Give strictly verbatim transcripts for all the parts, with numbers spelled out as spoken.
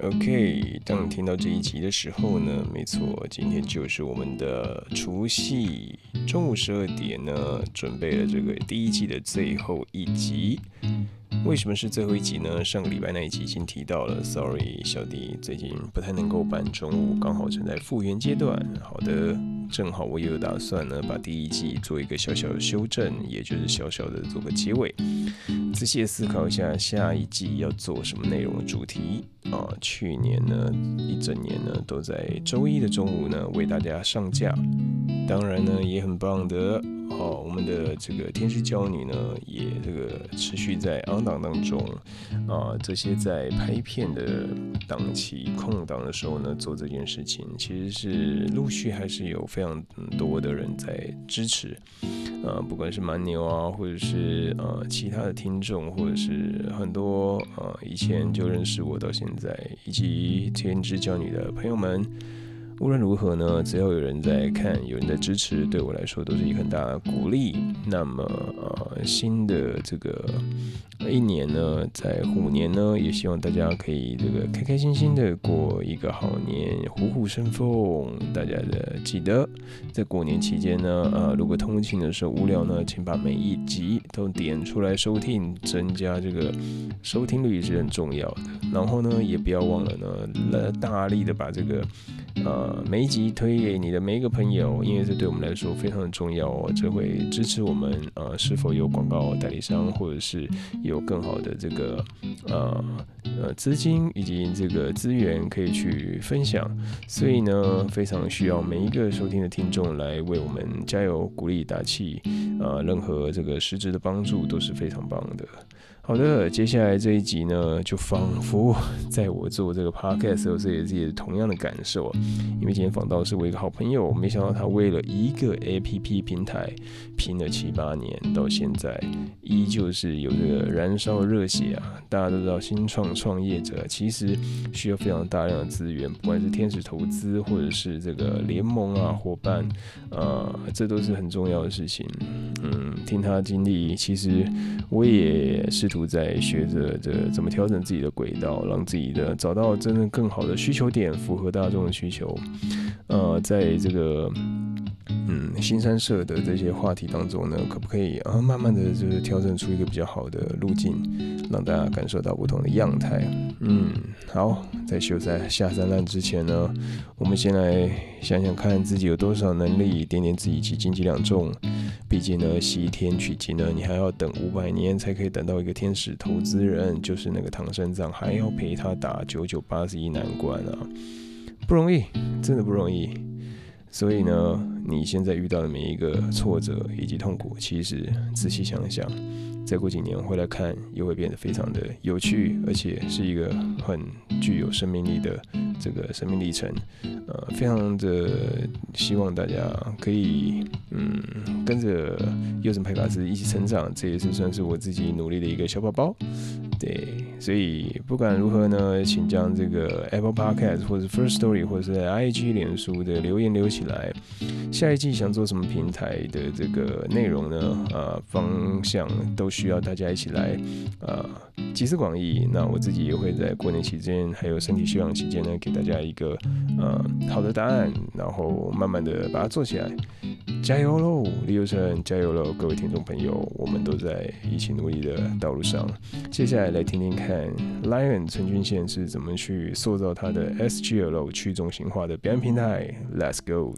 OK， 当你听到这一集的时候呢，没错，今天就是我们的除夕中午十二点呢，准备了这个第一季的最后一集。为什么是最后一集呢？上个礼拜那一集已经提到了 ，sorry， 小弟最近不太能够办中午，刚好正在复原阶段。好的，正好我也有打算呢，把第一季做一个小小的修正，也就是小小的做个结尾，仔细的思考一下下一季要做什么内容的主题啊。去年呢，一整年呢都在周一的中午呢为大家上架，当然呢也很棒的。哦，我们的这个天使娇女呢，也这个持续在 on 档当中啊，这些在拍片的档期空档的时候呢，做这件事情，其实是陆续还是有非常多的人在支持，呃，不管是蛮牛啊，或者是呃其他的听众，或者是很多呃以前就认识我到现在，以及天使娇女的朋友们。无论如何呢，只要有人在看，有人在支持，对我来说都是一个很大的鼓励。那么，呃，新的这个一年呢，在虎年呢，也希望大家可以这个开开心心的过一个好年，虎虎生风。大家的记得，在过年期间呢，呃，如果通勤的时候无聊呢，请把每一集都点出来收听，增加这个收听率是很重要的。然后呢，也不要忘了呢，大力的把这个。呃，每一集推给你的每一个朋友，因为这对我们来说非常的重要哦，这会支持我们呃是否有广告代理商，或者是有更好的这个呃呃资金以及这个资源可以去分享，所以呢，非常需要每一个收听的听众来为我们加油鼓励打气，呃，任何这个实质的帮助都是非常棒的。好的，接下来这一集呢，就仿佛在我做这个 podcast 的时候，这也是同样的感受。因为今天访到的是我一个好朋友，没想到他为了一个 A P P 平台拼了七八年，到现在依旧是有这个燃烧热血啊！大家都知道，新创创业者其实需要非常大量的资源，不管是天使投资或者是这个联盟啊、伙伴，呃，这都是很重要的事情。嗯，听他经历，其实我也试图在学着这怎么调整自己的轨道，让自己的找到真正更好的需求点，符合大众的需求。呃，在这个嗯新三社的这些话题当中呢，可不可以啊慢慢的就是调整出一个比较好的路径，让大家感受到不同的样态。嗯，好，在秀才下三滥之前呢，我们先来想想看自己有多少能力，点点自己几斤几两重。毕竟呢，西天取经呢，你还要等五百年才可以等到一个天使投资人，就是那个唐三藏，还要陪他打九九八十一难关啊，不容易，真的不容易。所以呢，你现在遇到的每一个挫折以及痛苦，其实仔细想一想，再过几年回来看，又会变得非常的有趣，而且是一个很具有生命力的这个生命历程。呃，非常的希望大家可以嗯跟着右神派卡斯一起成长，这也是算是我自己努力的一个小宝宝。对，所以不管如何呢，请将这个 Apple Podcast 或者 First Story 或者是 I G 脸书的留言留起来。下一季想做什么平台的这个内容呢？呃，方向都需要大家一起来呃集思广益。那我自己也会在过年期间还有身体休养期间呢，给大家一个呃好的答案，然后慢慢的把它做起来。加油喽，李友成，加油喽，各位听众朋友，我们都在一起努力的道路上。接下来来听听看 Lion 陈俊宪是怎么去塑造他的 S G L 去中心化的表演平台。Let's go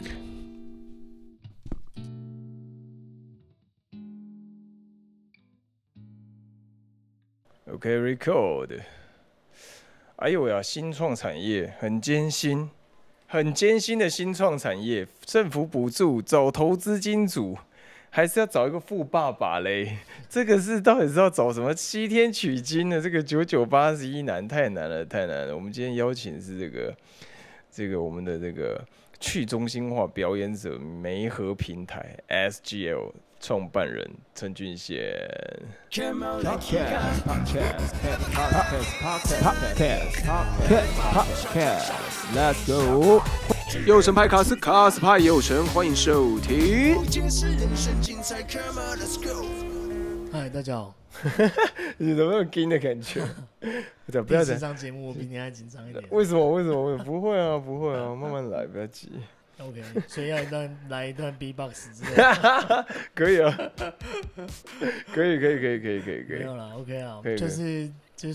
check。OK record。哎呦呀，新创产业很艰辛。很艰辛的新创产业，政府补助找投资金主，还是要找一个富爸爸嘞？这个是到底是要找什么西天取经的？这个九九八十一难，太难了，太难了。我们今天邀请的是这个这个我们的这个去中心化表演者媒合平台 S G L 创办人陈俊宪。Let's go！ 右神派卡斯，卡斯派右神，欢迎收听。 嗨，大家好。 你怎么那么惊的感觉？不要这场节目我比你还紧张一点。 为什么？为什么？不会啊，不会啊，慢慢来，不要急。 OK， 所以要一段来一段 B-box 之类的。 可以啊，可以，可以，可以，可以，可以，可以。 没有啦 OK 啊， 可以就是就是。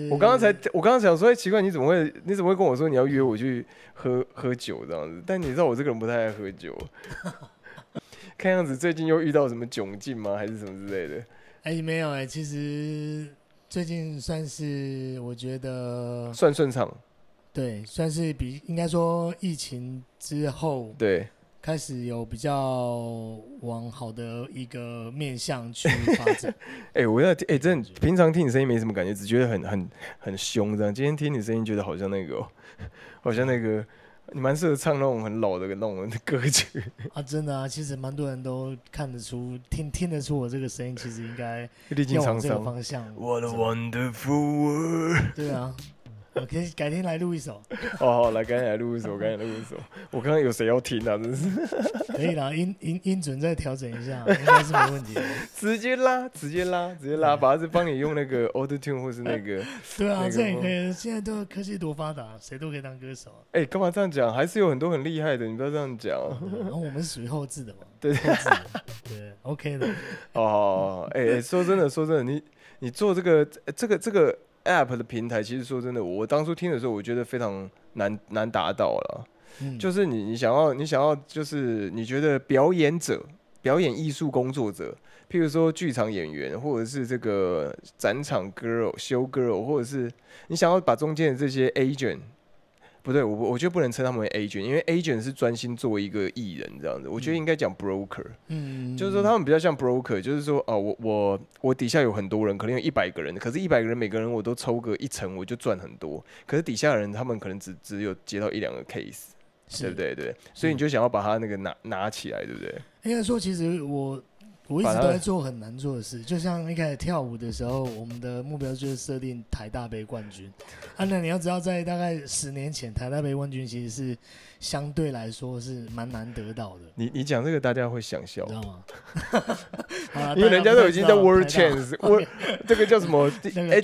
我刚刚才，我刚刚想说，哎，奇怪，你怎么会，你怎么会跟我说你要约我去喝喝酒这样子？但你知道我这个人不太爱喝酒。看样子最近又遇到什么窘境吗？还是什么之类的？ 哎、欸，没有哎、欸，其实最近算是我觉得算顺畅。 对，算是比应该说疫情之后， 对， 开始有比较往好的一个面向去发展。 哎欸，我要哎、欸，真的平常听你声音没什么感觉，只觉得很很很凶这样。今天听你声音，觉得好像那个、喔，好像那个，你蛮适合唱那种很老的那种歌曲啊，真的啊，其实蛮多人都看得出，听听得出我这个声音，其实应该历经沧桑。 方向。 What a wonderful world。 对啊。我可以改天来录一首。 哦，好，来改天来录一首，改天来录一首。我刚刚有谁要听啊？真是。 可以啦，音音音准再调整一下，应该是没问题的。 直接拉，直接拉，直接拉，把它是帮你用那个 Auto Tune 或是那个。 对啊，这也可以。现在都科技多发达，谁都可以当歌手。 哎、欸，干嘛这样讲？还是有很多很厉害的，你不要这样讲。 然后我们是属于后置的嘛。 对对对 ，OK 的。 哦，哎、欸，说真的，说真的，你你做这个这个这个。App 的平台，其实说真的，我当初听的时候，我觉得非常难难达到了。嗯、就是你你想要你想要，就是你觉得表演者、表演艺术工作者，譬如说剧场演员，或者是这个展场 girl、show girl， 或者是你想要把中间的这些 agent。不对，我我觉得不能称他们为 agent， 因为 agent 是专心做一个艺人这样子。我觉得应该讲 broker， 嗯，就是说他们比较像 broker， 就是说哦，我我我底下有很多人，可能有一百个人，可是一百个人每个人我都抽个一成，我就赚很多。可是底下的人他们可能只只有接到一两个 case， 对不对？对，所以你就想要把他那个拿拿起来，对不对？ 应该说，其实我。我一直都在做很难做的事，就像一开始跳舞的时候，我们的目标就是设定台大杯冠军。啊，那你要知道，在大概十年前，台大杯冠军其实是相对来说是蛮难得到的。 你你讲这个，大家会想笑， 知道吗？ 因为人家都已经在 World Chance， 这个叫什么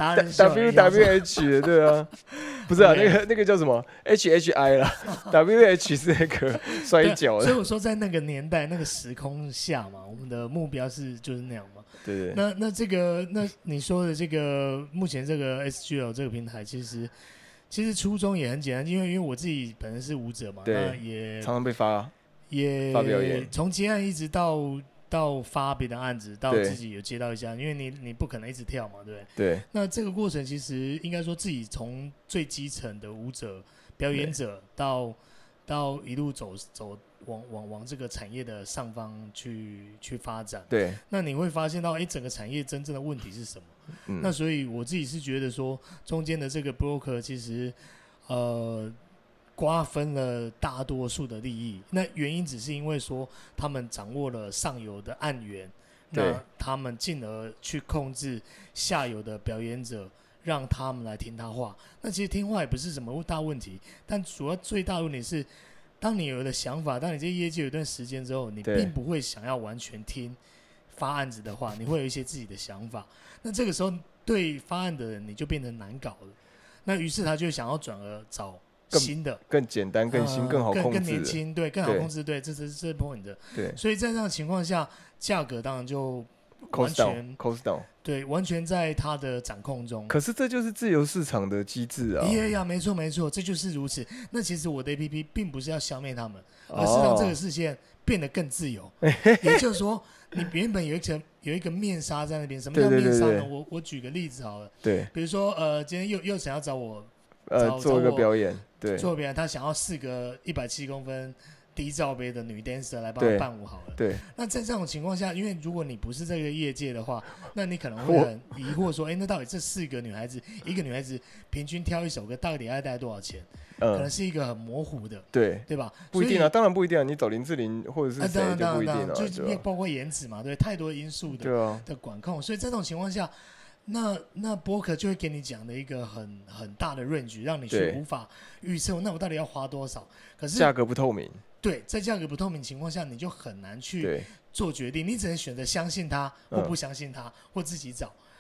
W W H 的，对啊，不是啊，那个那个叫什么 H H I 啦，W H 是那个摔跤的。 所以我说，在那个年代、那个时空下嘛，我们的目标是就是那样嘛。 对对。 那那这个，那你说的这个，目前这个 S G L 这个平台，其实其实初衷也很简单，因为因为我自己本身是舞者嘛，那也常常被发， 也发表演， 从接案一直到到发别的案子，到自己有接到一家，因为你你不可能一直跳嘛，对不对？ 对。 那这个过程其实应该说自己从最基层的舞者、表演者到到一路走走。往往往这个产业的上方去去发展， 对， 那你会发现到，哎，整个产业真正的问题是什么？嗯、那所以我自己是觉得说，中间的这个 broker 其实，呃，瓜分了大多数的利益。那原因只是因为说，他们掌握了上游的案源，那他们进而去控制下游的表演者。让他们来听他话，那其实听话也不是什么大问题，但主要最大的问题是。当你有了想法，当你在业界有一段时间之后，你并不会想要完全听发案子的话，你会有一些自己的想法。那这个时候，对发案的人你就变得难搞了。那于是他就想要转而找新的、 更, 更简单、更新、呃、更好控制、 更年轻，对，更好控制，对，这是这是 point 的。 对， 所以在这样的情况下，价格当然就完全 cost down， 对，完全在他的掌控中。 可是这就是自由市场的机制啊！ 呀呀，没错没错，这就是如此。那其实我的 A P P 并不是要消灭他们，而是让这个事件变得更自由。哦、也就是说，你原本有一层有一个面纱在那边，什么叫面纱呢？ 对对对对， 我我举个例子好了， 对， 比如说呃，今天又又想要找我， 呃，做一个表演，对， 做表演，他想要四个一百七公分。低罩杯的女 dancer 来帮他伴舞好了。 对。 那在这种情况下，因为如果你不是这个业界的话，那你可能会很疑惑说，哎，那到底这四个女孩子，一个女孩子平均挑一首歌，到底要带多少钱？嗯、可能是一个很模糊的， 对对吧？ 不一定啊，当然不一定啊。你找林志玲或者是谁就不一定啊， 就包括颜值嘛，对，太多因素的对、啊、 的管控，所以在这种情况下。那那播客就会给你讲的一个很很大的 range， 让你去无法预测，那我到底要花多少？可是价格不透明。 对，在价格不透明情况下，你就很难去做决定，你只能选择相信他，或不相信他，嗯、或自己找。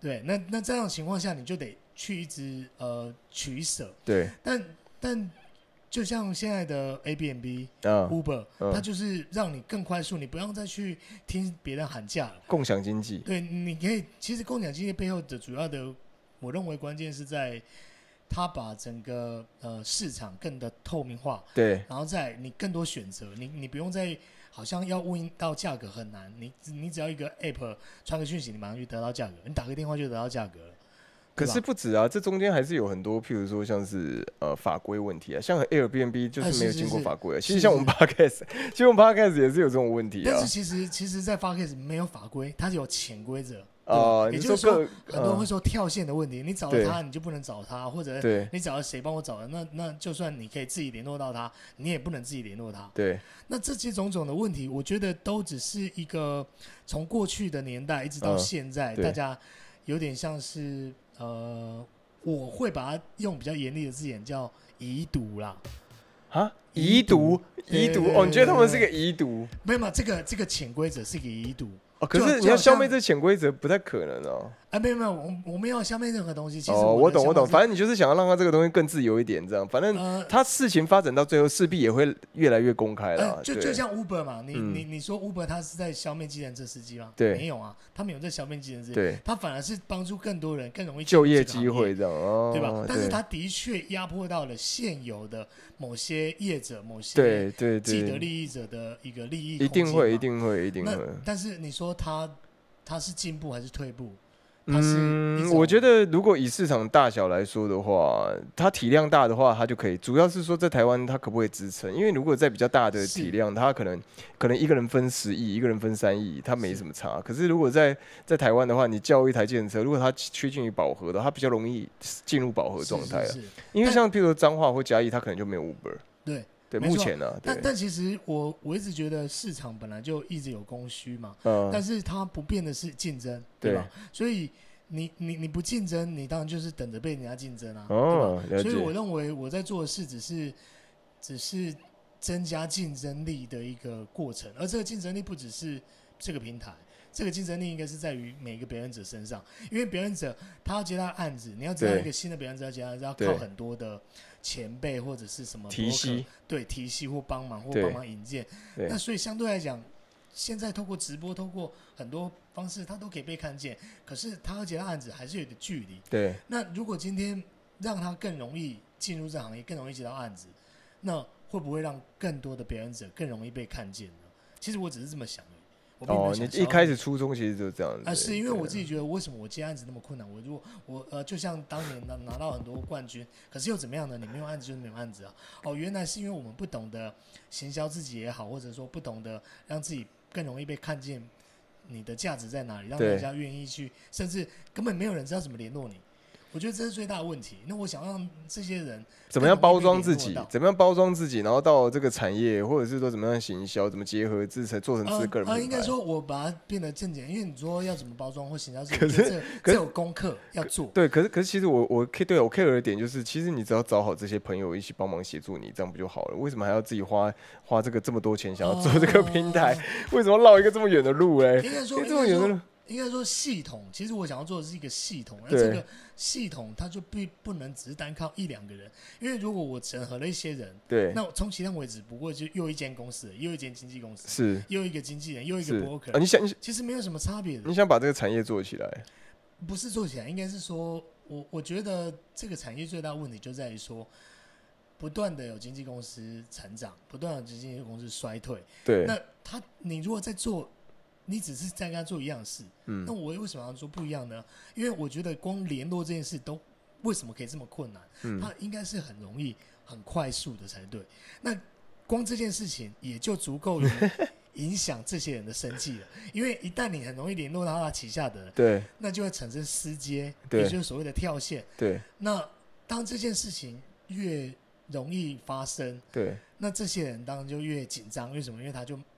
对，那那这样的情况下，你就得去一直呃取舍。 对， 但但就像现在的 Airbnb、Uber，、 嗯、 它就是让你更快速，你不用再去听别人喊价了。 共享经济。 对，你可以，其实共享经济背后的主要的，我认为关键是在它把整个呃市场更的透明化。 对， 然后再你更多选择，你你不用再好像要问到价格很难，你你只要一个 app 传个讯息，你马上就得到价格，你打个电话就得到价格了。 可是不止啊，这中间还是有很多，譬如说像是呃法规问题啊，像 Airbnb 就是没有经过法规啊。其实像我们 Podcast， 其实我们 Podcast 也是有这种问题啊。 但是其实其实，在 Podcast 没有法规，它是有潜规则。 哦、 呃，也就是说， 说很多人会说跳线的问题，你找了他，你就不能找他，或者你找了谁帮我找的，那那就算你可以自己联络到他，你也不能自己联络他。 对， 那这些种种的问题，我觉得都只是一个从过去的年代一直到现在，嗯、大家有点像是呃，我会把它用比较严厉的字眼叫遗毒啦。 啊，遗毒，遗毒哦，你觉得他们是个遗毒？ 没有嘛，这个这个潜规则是个遗毒。 哦，可是你要消灭这潜规则不太可能哦。 啊，没有没有，我我们要消灭任何东西。其实哦，我懂我懂，反正你就是想要让它这个东西更自由一点，这样。反正它事情发展到最后，势必也会越来越公开了。 呃、就就像 Uber 嘛，你、嗯、你你说 Uber 它是在消灭计程车司机吗？ 对， 没有啊，他没有在消灭计程车， 对， 他反而是帮助更多人更容易就业机会这样，哦、 对吧？但是他的确压迫到了现有的某些业者、某些既得利益者的一个利益空间， 一定会，一定会，一定会。 但是你说他。它是进步还是退步？ 嗯，我觉得如果以市场大小来说的话，它体量大的话，它就可以。主要是说在台湾它可不可以支撑？因为如果在比较大的体量，它可能可能一个人分十亿，一个人分三亿，它没什么差。可是如果在在台湾的话，你叫一台计程车，如果它趋近于饱和的，它比较容易进入饱和状态了。因为像譬如说彰化或嘉义，它可能就没有 Uber。 对。 对，目前呢、啊， 但但其实我我一直觉得市场本来就一直有供需嘛， 嗯、 但是它不变的是竞争，对吧？对，所以你你你不竞争，你当然就是等着被人家竞争啊， 哦、 对吧？所以我认为我在做的事只是只是增加竞争力的一个过程，而这个竞争力不只是这个平台。这个竞争力应该是在于每个表演者身上，因为表演者他要接到案子，你要知道一个新的表演者要接到，要靠很多的前辈或者是什么提携， 对提携或帮忙或帮忙引荐。那所以相对来讲，现在透过直播，透过很多方式，他都可以被看见。可是他要接到案子还是有点距离。 对。 那如果今天让他更容易进入这行业，更容易接到案子，那会不会让更多的表演者更容易被看见呢？其实我只是这么想的。 哦，你一开始初衷其实就是这样子。 啊，是因为我自己觉得，为什么我接案子那么困难？我如果我呃，就像当年拿拿到很多冠军，可是又怎么样呢？你没有案子就是没有案子啊。哦，原来是因为我们不懂得行销自己也好，或者说不懂得让自己更容易被看见，你的价值在哪里，让人家愿意去，甚至根本没有人知道怎么联络你。我觉得这是最大的问题。那我想让这些人怎么样包装自己，怎么样包装自己，然后到这个产业，或者是说怎么样行销，怎么结合自己做成自己个人品牌。 呃，应该说我把它变得正简，因为你说要怎么包装或行销自己，可是这这有功课要做。 对，可是可是其实我我对我 care 的点就是，其实你只要找好这些朋友一起帮忙协助你，这样不就好了？为什么还要自己花花这个这么多钱想要做这个平台？呃、为什么绕一个这么远的路嘞？ 应该说，这么远的路。应该说系统，其实我想要做的是一个系统，而这个系统它就不不能只是单靠一两个人，因为如果我整合了一些人， 对， 那从起点为止不过就又一间公司，又一间经纪公司， 是又一个经纪人，又一个 broker，、 啊、你想， 其实没有什么差别的。 你想把这个产业做起来， 不是做起来，应该是说，我我觉得这个产业最大的问题就在于说，不断的有经纪公司成长，不断的有经纪公司衰退， 对， 那他你如果在做。你只是在跟他做一样的事， 嗯， 那我为什么要做不一样呢？因为我觉得光联络这件事都为什么可以这么困难？ 嗯， 它应该是很容易、很快速的才对。那光这件事情也就足够于影响这些人的生计了。因为一旦你很容易联络到他旗下的人， 对， 那就会产生私接，也就是所谓的跳线。 对， 那当这件事情越容易发生， 对， 那这些人当然就越紧张。为什么？因为他就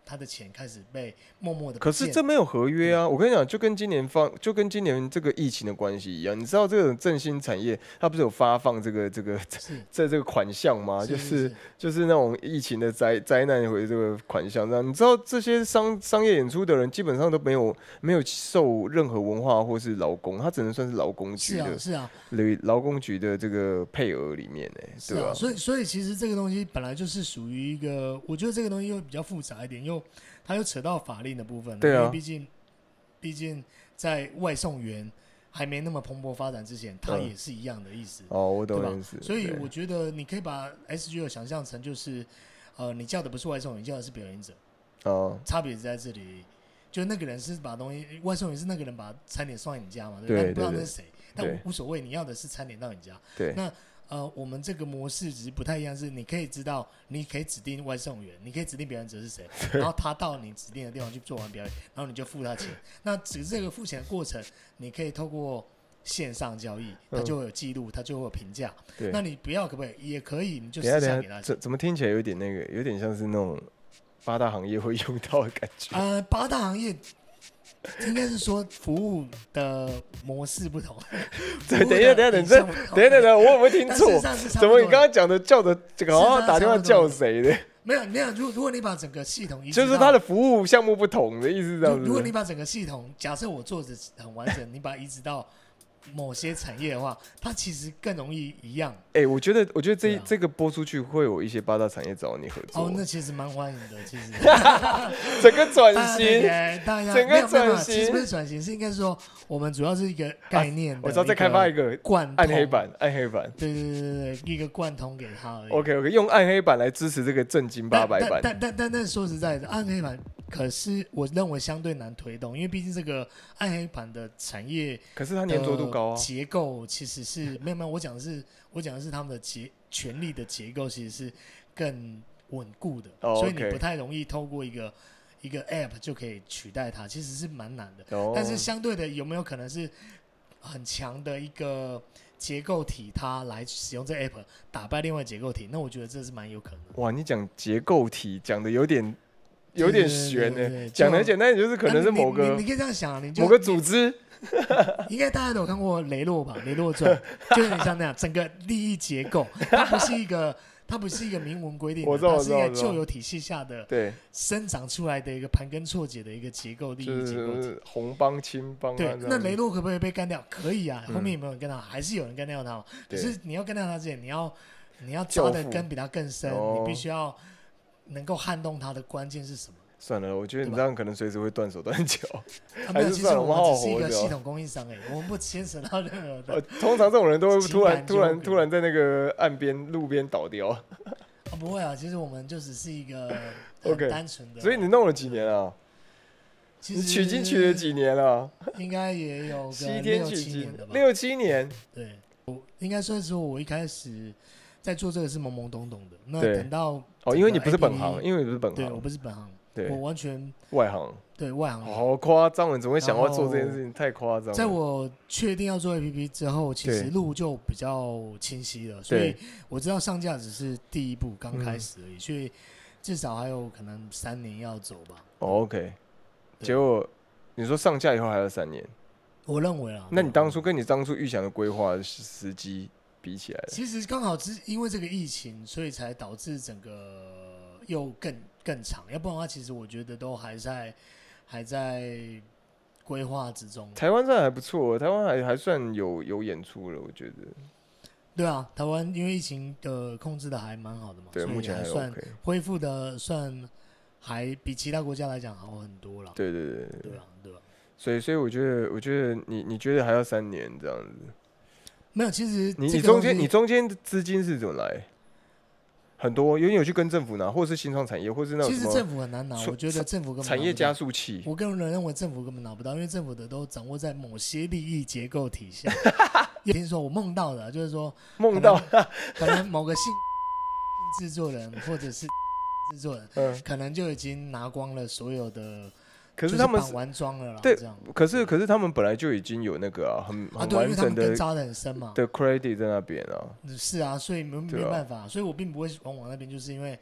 他的钱开始被默默的。 可是这没有合约啊！我跟你讲，就跟今年放，就跟今年这个疫情的关系一样。你知道这种振兴产业，它不是有发放这个这个这这个款项吗？ 是就是就是那种疫情的灾灾难回这个款项。这样，你知道这些商商业演出的人基本上都没有没有受任何文化或是劳工，他只能算是劳工局的， 是啊， 劳工局的这个配额里面哎、欸，对吧、啊？ 所以所以其实这个东西本来就是属于一个，我觉得这个东西又比较复杂一点，又它又扯到法令的部分， 对啊， 因为毕竟毕竟在外送员还没那么蓬勃发展之前，它也是一样的意思。 哦，我懂意思。所以我觉得你可以把 S G L 想象成就是，呃，你叫的不是外送员，你叫的是表演者。哦，差别是在这里，就那个人是把东西，外送员是那个人把餐点送到你家嘛，对不对？但不知道那是谁，但无所谓，你要的是餐点到你家。 对， 那。呃，我们这个模式只是不太一样，是你可以知道，你可以指定外送员，你可以指定表演者是谁，然后他到你指定的地方去做完表演，然后你就付他钱。那只是这个付钱的过程，你可以透过线上交易，它就会有记录，它就会有评价。 对， 那你不要可不可以？也可以，你就私下给他钱。 怎么听起来有点那个，有点像是那种八大行业会用到的感觉？ 呃，八大行业。应该是说服务的模式不同。 对，等一下，等一下，等一下，等一下，等一下，我有没有听错？怎么你刚刚讲的叫的这个好像打电话叫谁的？ 没有，没有。如如果你把整个系统， 就是它的服务项目不同的意思，这样子。 如果你把整个系统，假设我做的很完整，你把它移植到某些产业的话，它其实更容易一样。 哎、欸，我觉得，我觉得这、啊、这个播出去会有一些八大产业找你合作。 哦，那其实蛮欢迎的，其实。 整个转型， 整个转型， 其实不是转型，是应该说我们主要是一个概念、啊。 我知道再开发一个贯暗黑版，暗黑版。 对对对对，一个贯通给他而已。 OK OK， 用暗黑版来支持这个正经八百版。 但但但但但说实在的，暗黑版。可是我认为相对难推动，因为毕竟这个暗黑版的产业， 可是它粘着度高啊， 结构其实是没有没有，我讲的是我讲的是他们的结权力的结构其实是更稳固的， 哦、 所以你不太容易透过一个一个 App 就可以取代它，其实是蛮难的。哦、但是相对的，有没有可能是很强的一个结构体，它来使用这 App 打败另外结构体？那我觉得这是蛮有可能的。 哇，你讲结构体讲的有点。有点悬呢，讲的很简单，就是可能是某个， 你, 你, 你可以这样想，你就某个组织， 应该大家都有看过雷洛吧？雷洛传就有点像那样，整个利益结构，它不是一个，它不是一个明文规定的，它是一个旧有体系下的，对，生长出来的一个盘根错节的一个结构，利益结构体， 红帮青帮、啊。 对，那雷洛可不可以被干掉？可以啊，后面有没有人干掉？还是有人干掉他嘛？可是你要干掉他之前，你要你要扎的根比他更深，你必须要。能够撼动它的关键是什么？ 算了，我觉得你这样可能随时会断手断脚。 啊、没有，其实我们只是一个系统供应商而已，我们不牵扯到任何的、呃。 通常这种人都会突然、突然、突然在那个岸边、路边倒掉。啊， 不会啊，其实我们就只是一个很单纯的。 Okay, 所以你弄了几年啊？你取经取了几年了？ 应该也有七天取经的吧？ 六七年。 对，我应该说是我一开始。在做这个是懵懵懂懂的，那等到哦，因为你不是本行，因为你不是本行， 对我不是本行，对我完全外行， 对外行， 好夸张，你怎么会想要做这件事情？太夸张了。 在我确定要做 A P P 之后，其实路就比较清晰了，所以我知道上架只是第一步，刚开始而已，所以至少还有可能三年要走吧。 哦 OK， 结果你说上架以后还要三年， 我认为啊， 那你当初跟你当初预想的规划时机？比起来， 其实刚好是因为这个疫情，所以才导致整个又更更长。要不然的话，其实我觉得都还在还在规划之中。 台湾算还不错，台湾还还算有有演出了，我觉得。 对啊，台湾因为疫情的控制的还蛮好的嘛， 对，目前还算恢复的算还比其他国家来讲好很多了。 对对对对对啊，对啊。 所以所以我觉得，我觉得你你觉得还要三年这样子。 没有，其实你你中间你中间的资金是怎么来？很多，因为有去跟政府拿，或者是新创产业，或是那种其实政府很难拿，我觉得政府根本产业加速器， 我个人认为政府根本拿不到，因为政府的都掌握在某些利益结构体下。听说我梦到的，就是说梦到可能某个性制作人或者是制作人，嗯，可能就已经拿光了所有的。 可是他们是完妆了啦， 对，可是可是他们本来就已经有那个啊，很很完整的扎得很深嘛的 credit 在那边啊。 是啊，所以没没办法，所以我并不会往往那边，就是因为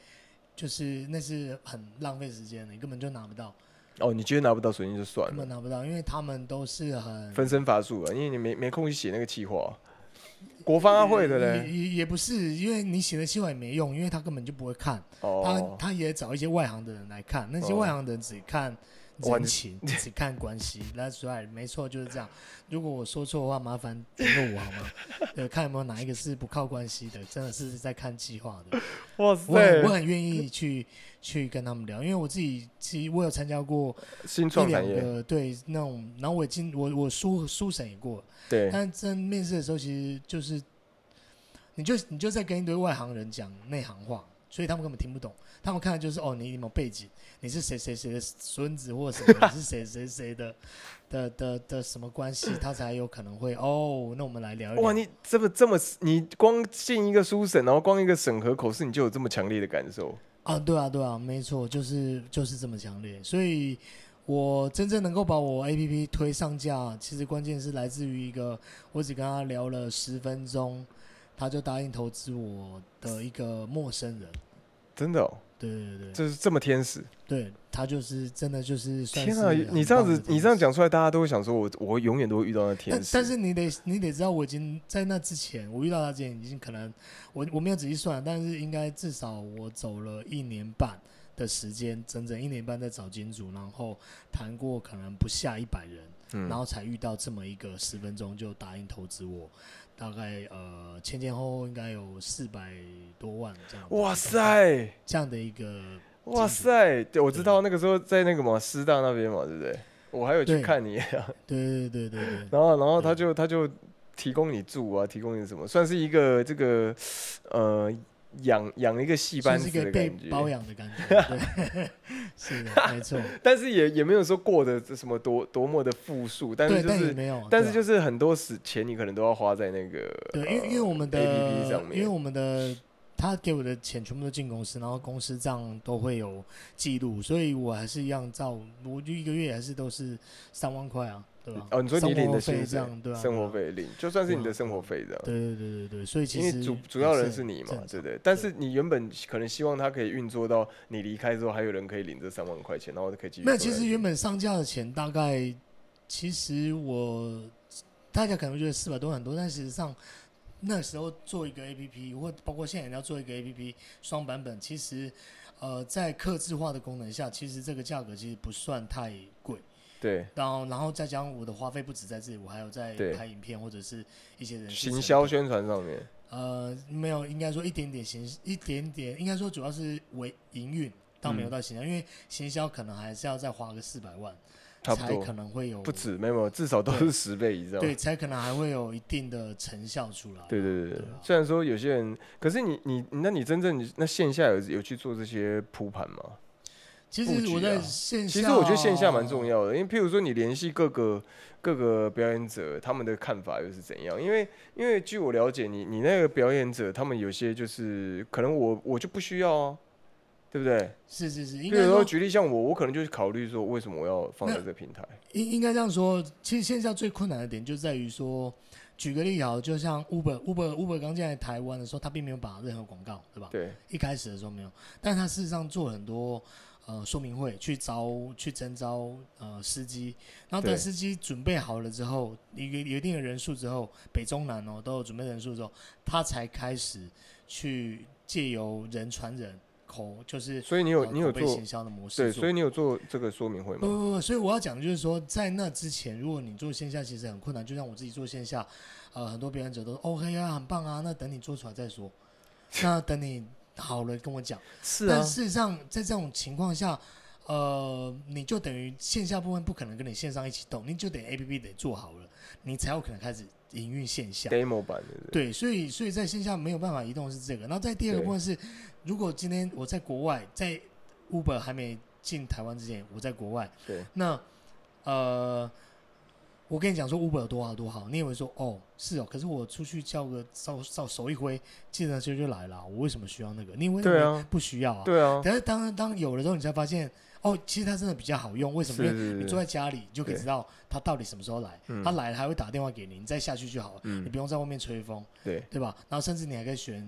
就是那是很浪费时间的，你根本就拿不到。 哦，你觉得拿不到水晶就算了， 根本拿不到，因为他们都是很分身乏术啊，因为你没没空去写那个企划。国发阿会的嘞， 也也不是，因为你写的企划也没用，因为他根本就不会看，哦、他他也找一些外行的人来看，那些外行的人只看人情，哦、只看关系。That's right， 没错，就是这样。如果我说错的话，麻烦联络我好吗？对，看有没有哪一个是不靠关系的，真的是在看企划的。 哇塞， 我很我很愿意去去跟他们聊，因为我自己其实我有参加过新创产业， 对那种，然后我已经我我书书审也过， 对， 但真面试的时候，其实就是你就你就在跟一堆外行人讲内行话，所以他们根本听不懂，他们看的就是哦，你有没有背景，你是谁谁谁的孙子或者什么，你是谁谁谁的的的的什么关系，他才有可能会哦，那我们来聊一聊。 哇，你这么这么，你光进一个书审，然后光一个审核口试，你就有这么强烈的感受啊？对啊，对啊，没错，就是就是这么强烈，所以。我真正能够把我 A P P 推上架，其实关键是来自于一个，我只跟他聊了十分钟，他就答应投资我的一个陌生人。 真的哦？ 对对对， 就是这么天使。 对，他就是真的就是算是。 天啊，你这样子，你这样讲出来，大家都会想说我，我我永远都会遇到那天使。 但, 但是你得你得知道，我已经在那之前，我遇到他之前，已经可能我我没有仔细算，但是应该至少我走了一年半。的时间整整一年半在找金主，然后谈过可能不下一百人、嗯，然后才遇到这么一个十分钟就答应投资我，大概呃前前后后应该有四百多万这样。 哇塞， 这样的一个哇塞，对，我知道那个时候在那个嘛师大那边嘛，对不对？我还有去看你、啊。 对对对对对。 然后然后他就他就提供你住啊，提供你什么，算是一个这个呃。养养一个戏班子的感觉， 是一个被包养的感觉，对，是的，没错。 但是也也没有说过的什么多多么的富庶，但是就是， 没有， 但是就是很多时钱你可能都要花在那个对，因为、呃、因为我们的 A P P 上面， 因为我们的他给我的钱全部都进公司，然后公司账都会有记录，所以我还是一样照，我就一个月还是都是三万块啊。对吧？ 哦，你说你领的薪水， 对啊， 生活费领，就算是你的生活费这样。 对对对对对，所以其实因为主主要人是你嘛，对不对？但是你原本可能希望它可以运作到你离开之后，还有人可以领这三万块钱，然后可以继续。 没有，其实原本上架的钱大概，其实我大家可能觉得四百多很多，但事实上那时候做一个 A P P， 或包括现在要做一个 A P P 双版本，其实呃在客制化的功能下，其实这个价格其实不算太贵。 对， 然后，然后再加上我的花费不止在这里，我还有在拍影片或者是一些人行销宣传上面。 呃，没有，应该说一点点行，一点点，应该说主要是为营运，倒没有到行销、嗯，因为行销可能还是要再花个四百万， 差不多才可能会有不止，没有，至少都是十倍以上， 对，才可能还会有一定的成效出来。 对对对对，对啊、虽然说有些人，可是你你那你真正那线下有有去做这些铺盘吗？ 其实我在线下， 其实我觉得线下蛮重要的，因为譬如说你联系各个各个表演者，他们的看法又是怎样？因为因为据我了解，你你那个表演者，他们有些就是可能我我就不需要啊，对不对？ 是是是， 比如说举例像我，我可能就是考虑说，为什么我要放在这个平台？ 应应该这样说，其实线下最困难的点就在于说，举个例好，就像 Uber Uber Uber 刚进来台湾的时候，他并没有把任何广告，对吧？ 对， 一开始的时候没有，但他事实上做了很多。呃，说明会去招去征招呃司机，然后等司机准备好了之后，一个有一定的人数之后，北中南哦都有准备人数之后，他才开始去借由人传人口，就是、 所以你有、呃、你有做行销的模式， 对，所以你有做这个说明会吗？ 不不不，所以我要讲的就是说，在那之前，如果你做线下其实很困难，就像我自己做线下，呃，很多表演者都说 OK 啊，很棒啊，那等你做出来再说，那等你。好了，跟我讲。 是啊。 但事实上，在这种情况下，呃，你就等于线下部分不可能跟你线上一起动，你就得 A P P 得做好了，你才有可能开始营运线下。 demo 版的。 对，所以所以在线下没有办法移动是这个。然后在第二个部分是，如果今天我在国外，在 Uber 还没进台湾之前，我在国外。 对。 那呃。我跟你讲说 Uber 有多好多好，你以为说哦是哦，可是我出去叫个手手手一挥，计程车就来了，我为什么需要那个？你以为不需要啊？ 对啊。 但是当当有了之后，你才发现哦，其实它真的比较好用。为什么？因为你坐在家里，你就可以知道它到底什么时候来。它来了还会打电话给你，你再下去就好了，嗯、你不用在外面吹风， 对对吧？然后甚至你还可以选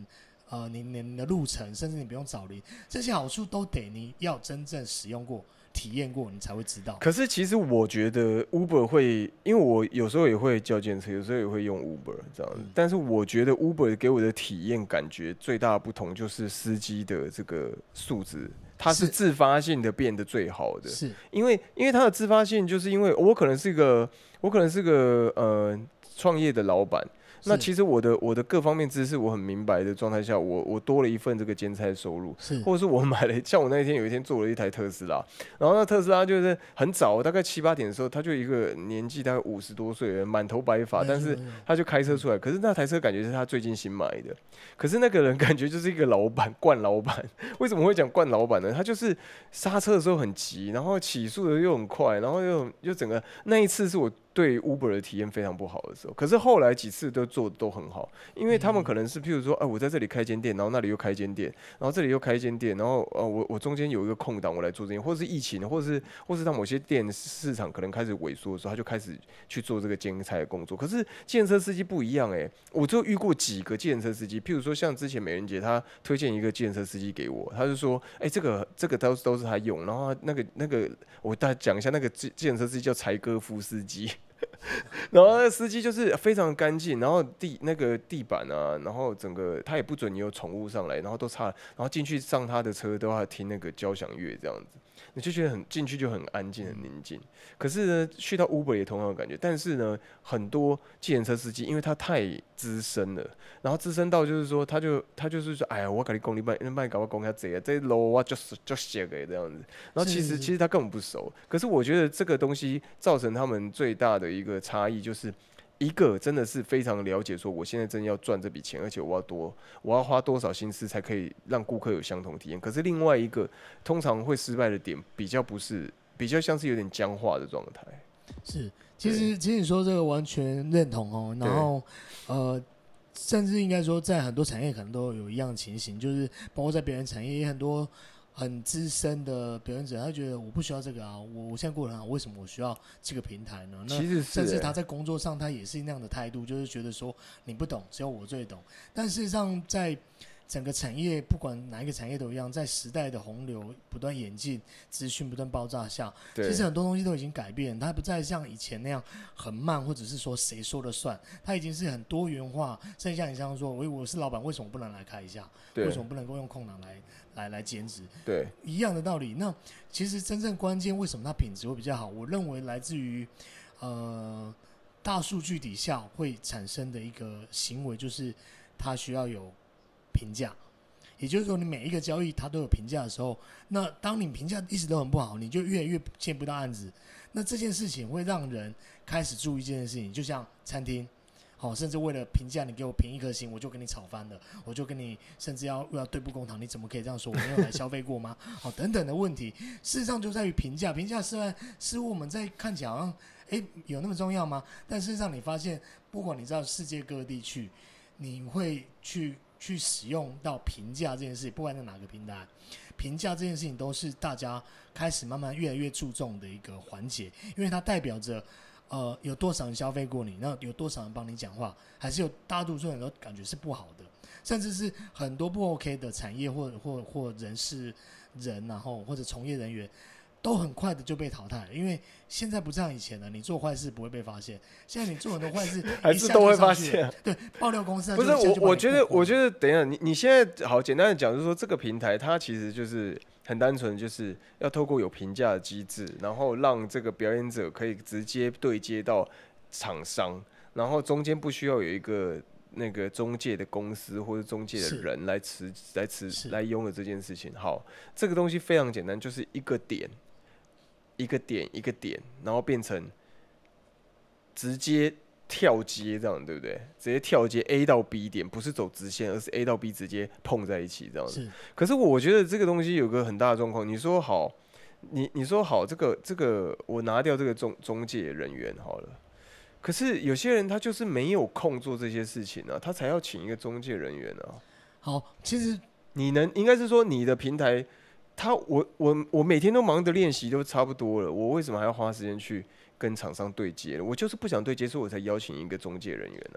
呃你你的路程，甚至你不用找零，这些好处都得你要真正使用过。体验过你才会知道。 可是其实我觉得 Uber 会，因为我有时候也会叫计程车，有时候也会用 Uber 这样子。嗯、但是我觉得 Uber 给我的体验感觉最大的不同就是司机的这个素质，它是自发性的变得最好的。 是， 因为因为它的自发性，就是因为我可能是个我可能是个呃创业的老板。那其实我的我的各方面知识我很明白的状态下，我我多了一份这个兼差收入，或者是我买了，像我那一天有一天做了一台特斯拉，然后那特斯拉就是很早，大概七八点的时候，他就一个年纪大概五十多岁，满头白发，但是他就开车出来，可是那台车感觉是他最近新买的，可是那个人感觉就是一个老板，惯老板。为什么会讲惯老板呢？他就是刹车的时候很急，然后起速的又很快，然后又又整个那一次是我对 Uber 的体验非常不好的时候，可是后来几次都做的都很好，因为他们可能是譬如说，哎、啊，我在这里开间店，然后那里又开间店，然后这里又开间店，然后呃，我我中间有一个空档，我来做这件，或者是疫情，或者是或是当某些店市场可能开始萎缩的时候，他就开始去做这个兼差的工作。可是计程车司机不一样哎、欸，我就遇过几个计程车司机，譬如说像之前美人姐她推荐一个计程车司机给我，他就说，哎、欸，这个这个都都是他用，然后那个那个我大家讲一下，那个计程车司机叫柴哥夫司机。然后那个司机就是非常干净，然后地那个地板啊，然后整个他也不准你有宠物上来，然后都擦，然后进去上他的车都要听那个交响乐这样子，你就觉得很进去就很安静很宁静。可是呢，去到 Uber 也同样的感觉，但是呢，很多计程车司机因为他太资深了，然后资深到就是说，他就他就是说，哎呀，我跟你讲，你慢你慢搞我讲下这个，这路我就就写个这样子。然后其实其实他根本不熟，可是我觉得这个东西造成他们最大的一个差异就是。一个真的是非常了解，说我现在真的要赚这笔钱，而且我要多，我要花多少心思才可以让顾客有相同体验。可是另外一个通常会失败的点，比较不是，比较像是有点僵化的状态。 是，其实其实你说这个完全认同哦。然后呃，甚至应该说在很多产业可能都有一样的情形，就是包括在表演产业也很多。很资深的表演者，他觉得我不需要这个啊，我我现在过得很好，为什么我需要这个平台呢？那其实是、欸， 甚至他在工作上，他也是那样的态度，就是觉得说你不懂，只有我最懂。但事实上，在整个产业，不管哪一个产业都一样，在时代的洪流不断演进、资讯不断爆炸下，其实很多东西都已经改变，它不再像以前那样很慢，或者是说谁说了算，它已经是很多元化。甚至像你这样说，我我是老板，为什么不能来开一下？为什么不能够用空档来来来兼职？ 对， 一样的道理。那其实真正关键，为什么它品质会比较好？我认为来自于呃大数据底下会产生的一个行为，就是它需要有评价。也就是说，你每一个交易它都有评价的时候，那当你评价一直都很不好，你就越来越接不到案子。那这件事情会让人开始注意这件事情，就像餐厅。好，甚至为了评价你给我评一颗星，我就跟你吵翻了，我就跟你甚至要要对簿公堂，你怎么可以这样说？我没有来消费过吗？好，等等的问题，事实上就在于评价。评价是似乎我们在看起来好像，哎，有那么重要吗？但事实上你发现，不管你到世界各地去，你会去去使用到评价这件事情，不管在哪个平台，评价这件事情都是大家开始慢慢越来越注重的一个环节，因为它代表着。呃，有多少人消费过你？那有多少人帮你讲话？还是有大多数人都感觉是不好的，甚至是很多不 OK 的产业或或或人事人，然后或者从业人员，都很快的就被淘汰了。因为现在不像以前了，你做坏事不会被发现，现在你做很多坏事还是都会发现。 对，爆料公司不是我，我觉得，我觉得，等一下，你你现在好简单的讲，就是说这个平台它其实就是。很单纯，就是要透过有评价的机制，然后让这个表演者可以直接对接到厂商，然后中间不需要有一个那个中介的公司或者中介的人来持来持来拥有这件事情。好，这个东西非常简单，就是一个点，一个点，一个点，然后变成直接。跳接这样对不对？直接跳接 A 到 B 点，不是走直线，而是 A 到 B 直接碰在一起这样子。可是我觉得这个东西有个很大的状况，你说好，你你说好，这个这个我拿掉这个中中介人员好了。可是有些人他就是没有空做这些事情啊，他才要请一个中介人员啊。 好，其实你能应该是说你的平台，他我我我每天都忙着练习都差不多了，我为什么还要花时间去？跟厂商对接了，我就是不想对接，所以我才邀请一个中介人员啊。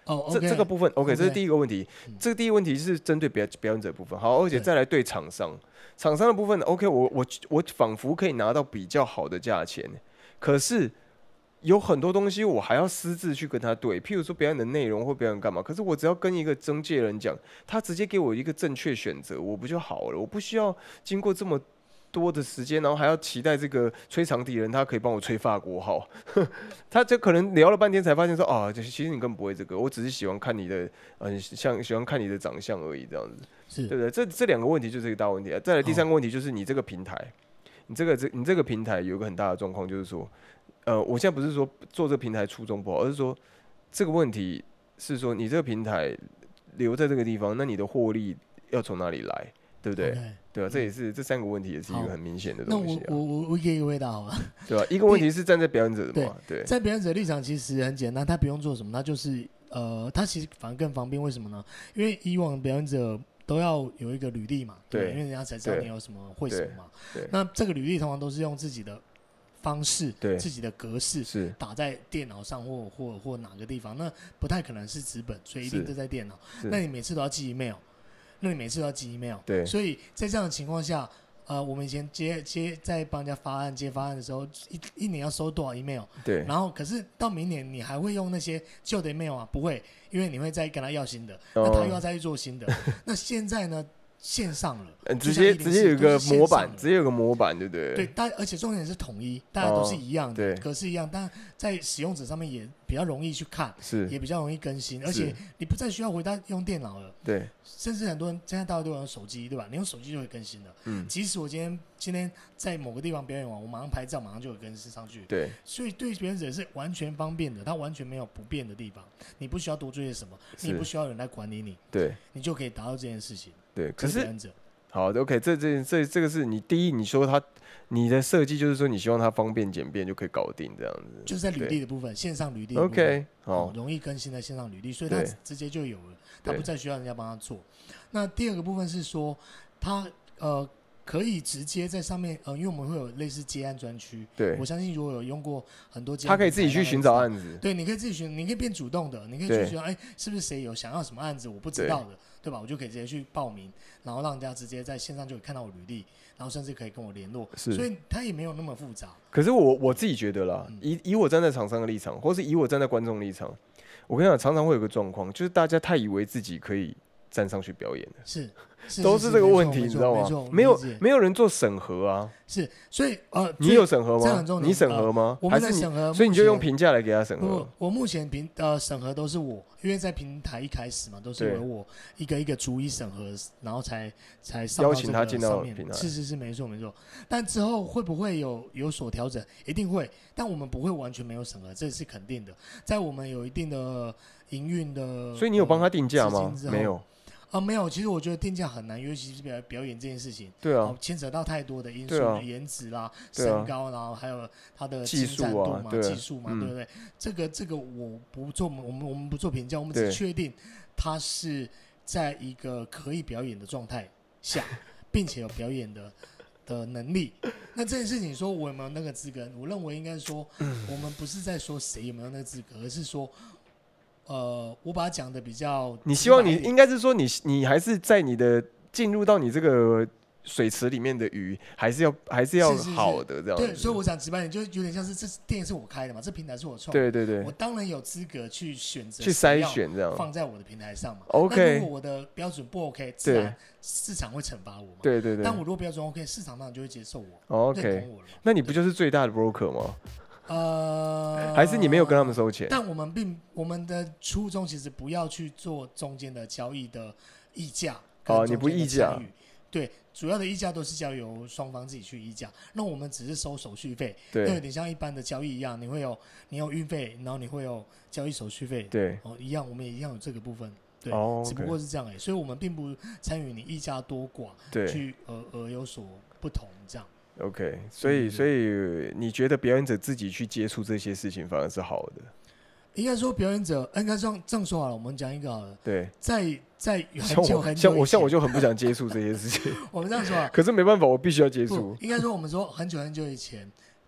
哦， 这这个部分 OK， 这是第一个问题。 嗯、 这个第一个问题是针对表表演者的部分，好，而且再来对厂商，厂商的部分 OK， 我我我仿佛可以拿到比较好的价钱，可是有很多东西我还要私自去跟他对，譬如说表演的内容或表演干嘛，可是我只要跟一个中介人讲，他直接给我一个正确选择，我不就好了？我不需要经过这么多的时间，然后还要期待这个吹长笛人他可以帮我吹法国号，他就可能聊了半天才发现说啊，其实你根本不会这个，我只是喜欢看你的，嗯、呃，像喜欢看你的长相而已，这样子， 是对不对？这这两个问题就是一个大问题啊。再来第三个问题就是你这个平台，你这个这你这个平台有一个很大的状况，就是说，呃，我现在不是说做这个平台初衷不好，而是说这个问题是说你这个平台留在这个地方，那你的获利要从哪里来？对不对？ Okay, 对啊，这也是、嗯、这三个问题也是一个很明显的东西、啊。 那我我我一个一个回答好了。 对吧、啊？一个问题是站在表演者的嘛，对， 对在表演者立场其实很简单，他不用做什么，他就是呃，他其实反而更方便。为什么呢？因为以往表演者都要有一个履历嘛，对，因为人家才知道你有什么会什么嘛。那这个履历通常都是用自己的方式、自己的格式打在电脑上或或或哪个地方，那不太可能是纸本，所以一定都在电脑。那你每次都要寄 email。那你每次都要寄 email， 对， 所以在这样的情况下，呃，我们以前接接在帮人家发案接发案的时候，一一年要收多少 email？ 对， 然后可是到明年你还会用那些旧的 email 啊？不会，因为你会再跟他要新的，那他又要再去做新的。哦、那现在呢？线上了， 嗯、直接直接有个模板，直接有个模板，对不对？ 对，大而且重点是统一，大家都是一样的， 哦、 格式一样，但在使用者上面也比较容易去看， 是也比较容易更新，而且你不再需要回到用电脑了， 对， 甚至很多人现在大家都用手机，对吧？你用手机就会更新了，嗯，即使我今天今天在某个地方表演完，我马上拍照，马上就有更新上去， 对， 所以对表演者是完全方便的，它完全没有不便的地方，你不需要多做些什么，你也不需要人来管理你， 对， 你就可以达到这件事情， 对，可是表演者。 好 ，OK， 这这这这个是你第一，你说它你的设计就是说你希望它方便简便就可以搞定这样子， 就是在履历的部分，线上履历的部分 ，OK， 好、 哦，容易更新的线上履历，所以它直接就有了，它不再需要人家帮他做。那第二个部分是说，它呃可以直接在上面，呃，因为我们会有类似接案专区， 对， 我相信如果有用过很多接案， 他可以自己去寻找案子， 对，你可以自己寻，你可以变主动的，你可以去寻，哎，是不是谁有想要什么案子我不知道的。对吧？我就可以直接去报名，然后让人家直接在线上就可以看到我履历，然后甚至可以跟我联络，所以它也没有那么复杂。 可是我我自己觉得啦，嗯、以以我站在厂商的立场，或是以我站在观众立场，我跟你讲，常常会有个状况，就是大家太以为自己可以站上去表演了， 是，是都是这个问题，你知道吗？没有没有人做审核啊， 是，所以呃， 你有审核吗？你审核吗？ 呃、我们在审核， 所以你就用评价来给他审核。 我我目前评呃审核都是我，因为在平台一开始嘛，都是由我一个一个逐一审核，然后才才上到这个上面。是是是，没错没错。但之后会不会有有所调整？一定会，但我们不会完全没有审核，这是肯定的。在我们有一定的营运的， 所以你有帮他定价吗？没有。 啊，没有，其实我觉得定价很难，尤其是表表演这件事情， 对啊， 牵扯到太多的因素， 啊、 颜值啦、身高，然后还有他的技术啊， 技术嘛，对不对？这个这个我不做，我们我们不做评价，我们只确定他是在一个可以表演的状态下，并且有表演的的能力。那这件事情说我有没有那个资格？我认为应该说，我们不是在说谁有没有那个资格，而是说。呃，我把它讲的比较， 你希望你应该是说你你还是在你的进入到你这个水池里面的鱼，还是要还是要好的这样子。 对，所以我想直白点，就有点像是这店是我开的嘛，这平台是我创的， 对对对， 我当然有资格去选择去筛选这样放在我的平台上嘛。 OK， 那如果我的标准不 OK， 自然市场会惩罚我嘛。 对对对。 但我如果标准 OK， 市场当然就会接受我 ，OK， 认同我了。 那你不就是最大的 broker 吗？ 呃， 还是你没有跟他们收钱？ 但我们并我们的初衷其实不要去做中间的交易的议价。 哦，你不议价？ 对，主要的议价都是交由双方自己去议价。那我们只是收手续费， 对， 那有点像一般的交易一样，你会有你有运费，然后你会有交易手续费， 对， 哦，一样，我们也一样有这个部分，对， 哦 okay、 只不过是这样而已。所以我们并不参与你议价多寡， 对， 去而而有所不同这样。 OK， 所以所以你觉得表演者自己去接触这些事情反而是好的？ 应该说表演者，应该这样这样说好了，我们讲一个好了。 对， 在在很久很久像我像我就很不想接触这些事情。 我们这样说啊， 可是没办法，我必须要接触。 应该说我们说很久很久以前，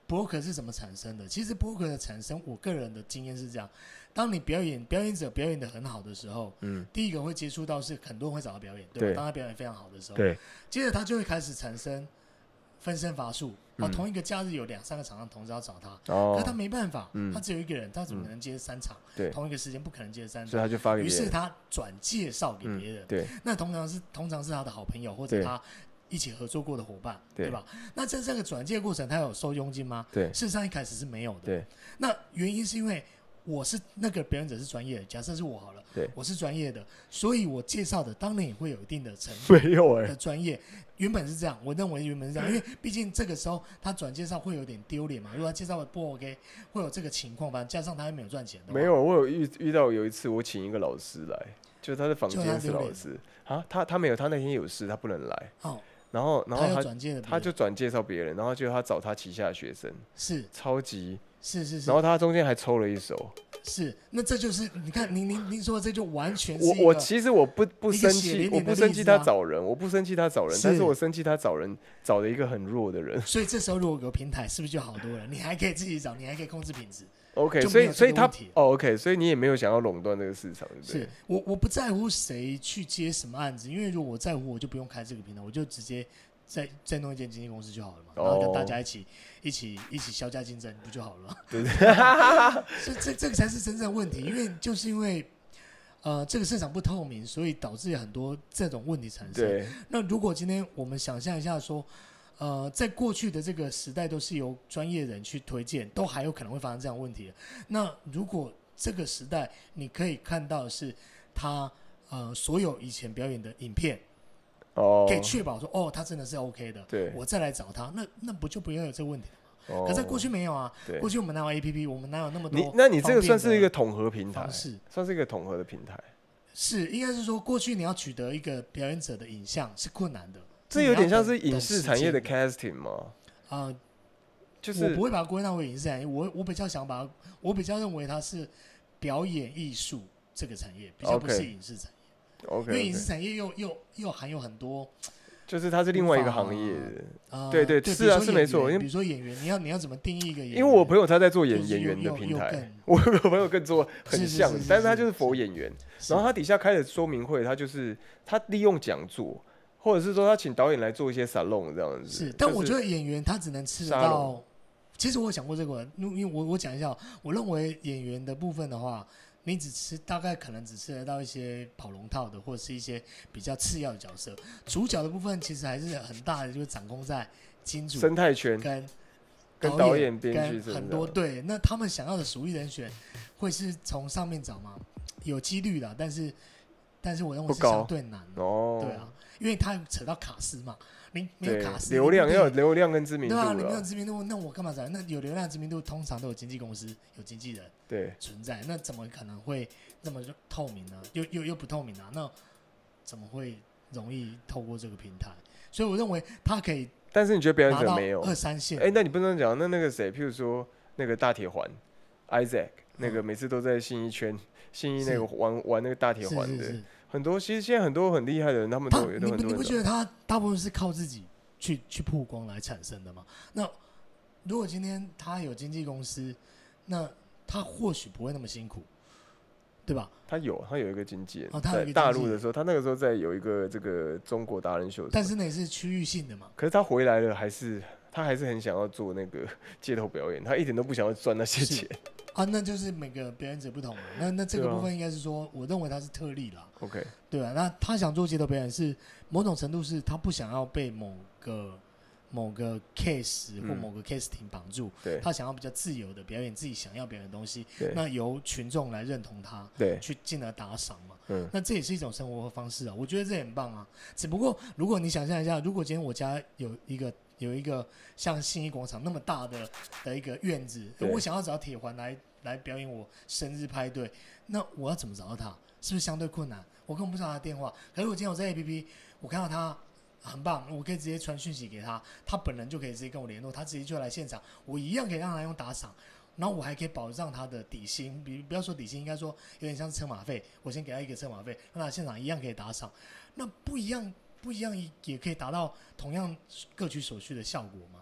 broker 是怎么产生的？其实 broker 的产生，我个人的经验是这样：当你表演表演者表演的很好的时候，嗯，第一个会接触到是很多人会找他表演，对吧？对，当他表演非常好的时候， 对， 接着他就会开始产生分身乏术。哦，同一个假日有两三个厂商同时要找他，哦，可是他没办法，嗯，他只有一个人，他怎么能接三场？对，同一个时间不可能接三场， 所以他就发给别人。 于是他转介绍给别人，嗯，对，那通常是通常是他的好朋友或者他一起合作过的伙伴， 对， 对吧？那在这个转介过程，他有收佣金吗？对，事实上一开始是没有的。对，那原因是因为我是那个表演者是专业的，假设是我好了，对，我是专业的，所以我介绍的当然也会有一定的成分，没有哎的专业。原本是这样，我认为原本是这样，因为毕竟这个时候他转介绍会有点丢脸嘛，如果他介绍的不 OK， 会有这个情况，反正加上他还没有赚钱的。没有， 我有遇遇到有一次，我请一个老师来，就是他的坊间是老师啊，他他没有，他那天有事，他不能来。哦。然后，然后 他, 他, 他就转介绍别人，然后就他找他旗下的学生，是超级是是是， 然后他中间还抽了一手， 是，那这就是你看您您您说的这就完全是我我其实我不不生气，我不生气他找人，我不生气他找人，但是我生气他找人找了一个很弱的人， 所以这时候如果有平台，是不是就好多了？你还可以自己找，你还可以控制品质。 OK， 所以所以他哦 OK， 所以你也没有想要垄断这个市场，对不对？ 是我我不在乎谁去接什么案子，因为如果我在乎，我就不用开这个平台，我就直接。再再弄一间经纪公司就好了嘛，然后跟大家一起、oh. 一起一起削价竞争不就好了吗？对对，所以这这个才是真正的问题，因为就是因为呃这个市场不透明，所以导致很多这种问题产生。对，那如果今天我们想象一下说，呃，在过去的这个时代都是由专业人去推荐，都还有可能会发生这样的问题。那如果这个时代你可以看到的是他呃所有以前表演的影片。Oh, 可以确保说哦，他真的是 OK 的，对，我再来找他，那那不就不要有这个问题了吗？ Oh, 可在过去没有啊，过去我们哪有 A P P， 我们哪有那么多？ 你那你这个算是一个统合平台，是算是一个统合的平台， 是应该是说过去你要取得一个表演者的影像是困难的， 这有点像是影视产业的 casting 吗？啊、呃， 就是我不会把它归纳为影视产业，我我比较想把它，我比较认为它是表演艺术这个产业，比较不是影视产业。Okay. Okay, 因为影视产业又又又含有很多， 就是它是另外一个行业， 呃、 对对， 对是啊，是没错。 比如说演员，你要你要怎么定义一个演员？ 因为我朋友他在做演演员的平台，我有个朋友更做很像，是是是是是，但是他就是佛演员，然后他底下开的说明会，他就是他利用讲座，或者是说他请导演来做一些 salon 这样子。 是，但我觉得演员他只能吃得到。其实我想过这个，因为我我讲一下，我认为演员的部分的话。你只吃大概可能只吃得到一些跑龙套的，或者是一些比较次要的角色。主角的部分其实还是很大的，就是掌控在金主、 生态圈跟跟导演、编剧很多。对，那他们想要的属意人选，会是从上面找吗？有几率啦，但是但是我认为是相对难的。哦，对啊，因为他扯到卡司嘛。你没有卡司， 流量要有流量跟知名度， 对啊，你没有知名度，那我干嘛找？那有流量知名度，通常都有经纪公司、有经纪人对存在，那怎么可能会那么透明呢？又又又不透明啊？那怎么会容易透过这个平台？所以我认为它可以， 但是你觉得表演者没有二三线？ 哎、欸，那你不能讲那那个谁，譬如说那个大铁环 Isaac， 那个每次都在信义圈、信义那个玩玩那个大铁环的。是是是很多其实现在很多很厉害的人，他们都有都很多。 你不觉得他大部分是靠自己去去曝光来产生的吗？那如果今天他有经纪公司，那他或许不会那么辛苦，对吧？ 他有他有一个经纪人， 哦、他有一个经纪人在大陆的时候，他那个时候在有一个这个中国达人秀， 但是那也是区域性的嘛。 可是他回来了，还是他还是很想要做那个街头表演，他一点都不想要赚那些钱。 啊，那就是每个表演者不同嘛。那那这个部分应该是说，我认为他是特例啦。 OK， 对啊，那他想做街头表演是某种程度是他不想要被某个某个 case 或某个 case 庭绑住，嗯、他想要比较自由的表演自己想要表演的东西，那由群众来认同他，对，去进而打赏嘛。嗯，那这也是一种生活方式啊，我觉得这也很棒啊。只不过如果你想象一下，如果今天我家有一个。有一个像信义广场那么大的的一个院子，我想要找铁环来来表演我生日派对，那我要怎么找到他？是不是相对困难？我根本不知道他的电话。可是我今天我在 A P P， 我看到他很棒，我可以直接传讯息给他，他本人就可以直接跟我联络，他直接就来现场，我一样可以让他用打赏，然后我还可以保障他的底薪，比不要说底薪，应该说有点像是车马费，我先给他一个车马费，让他现场一样可以打赏，那不一样。不一样也可以达到同样各取所需的效果嘛？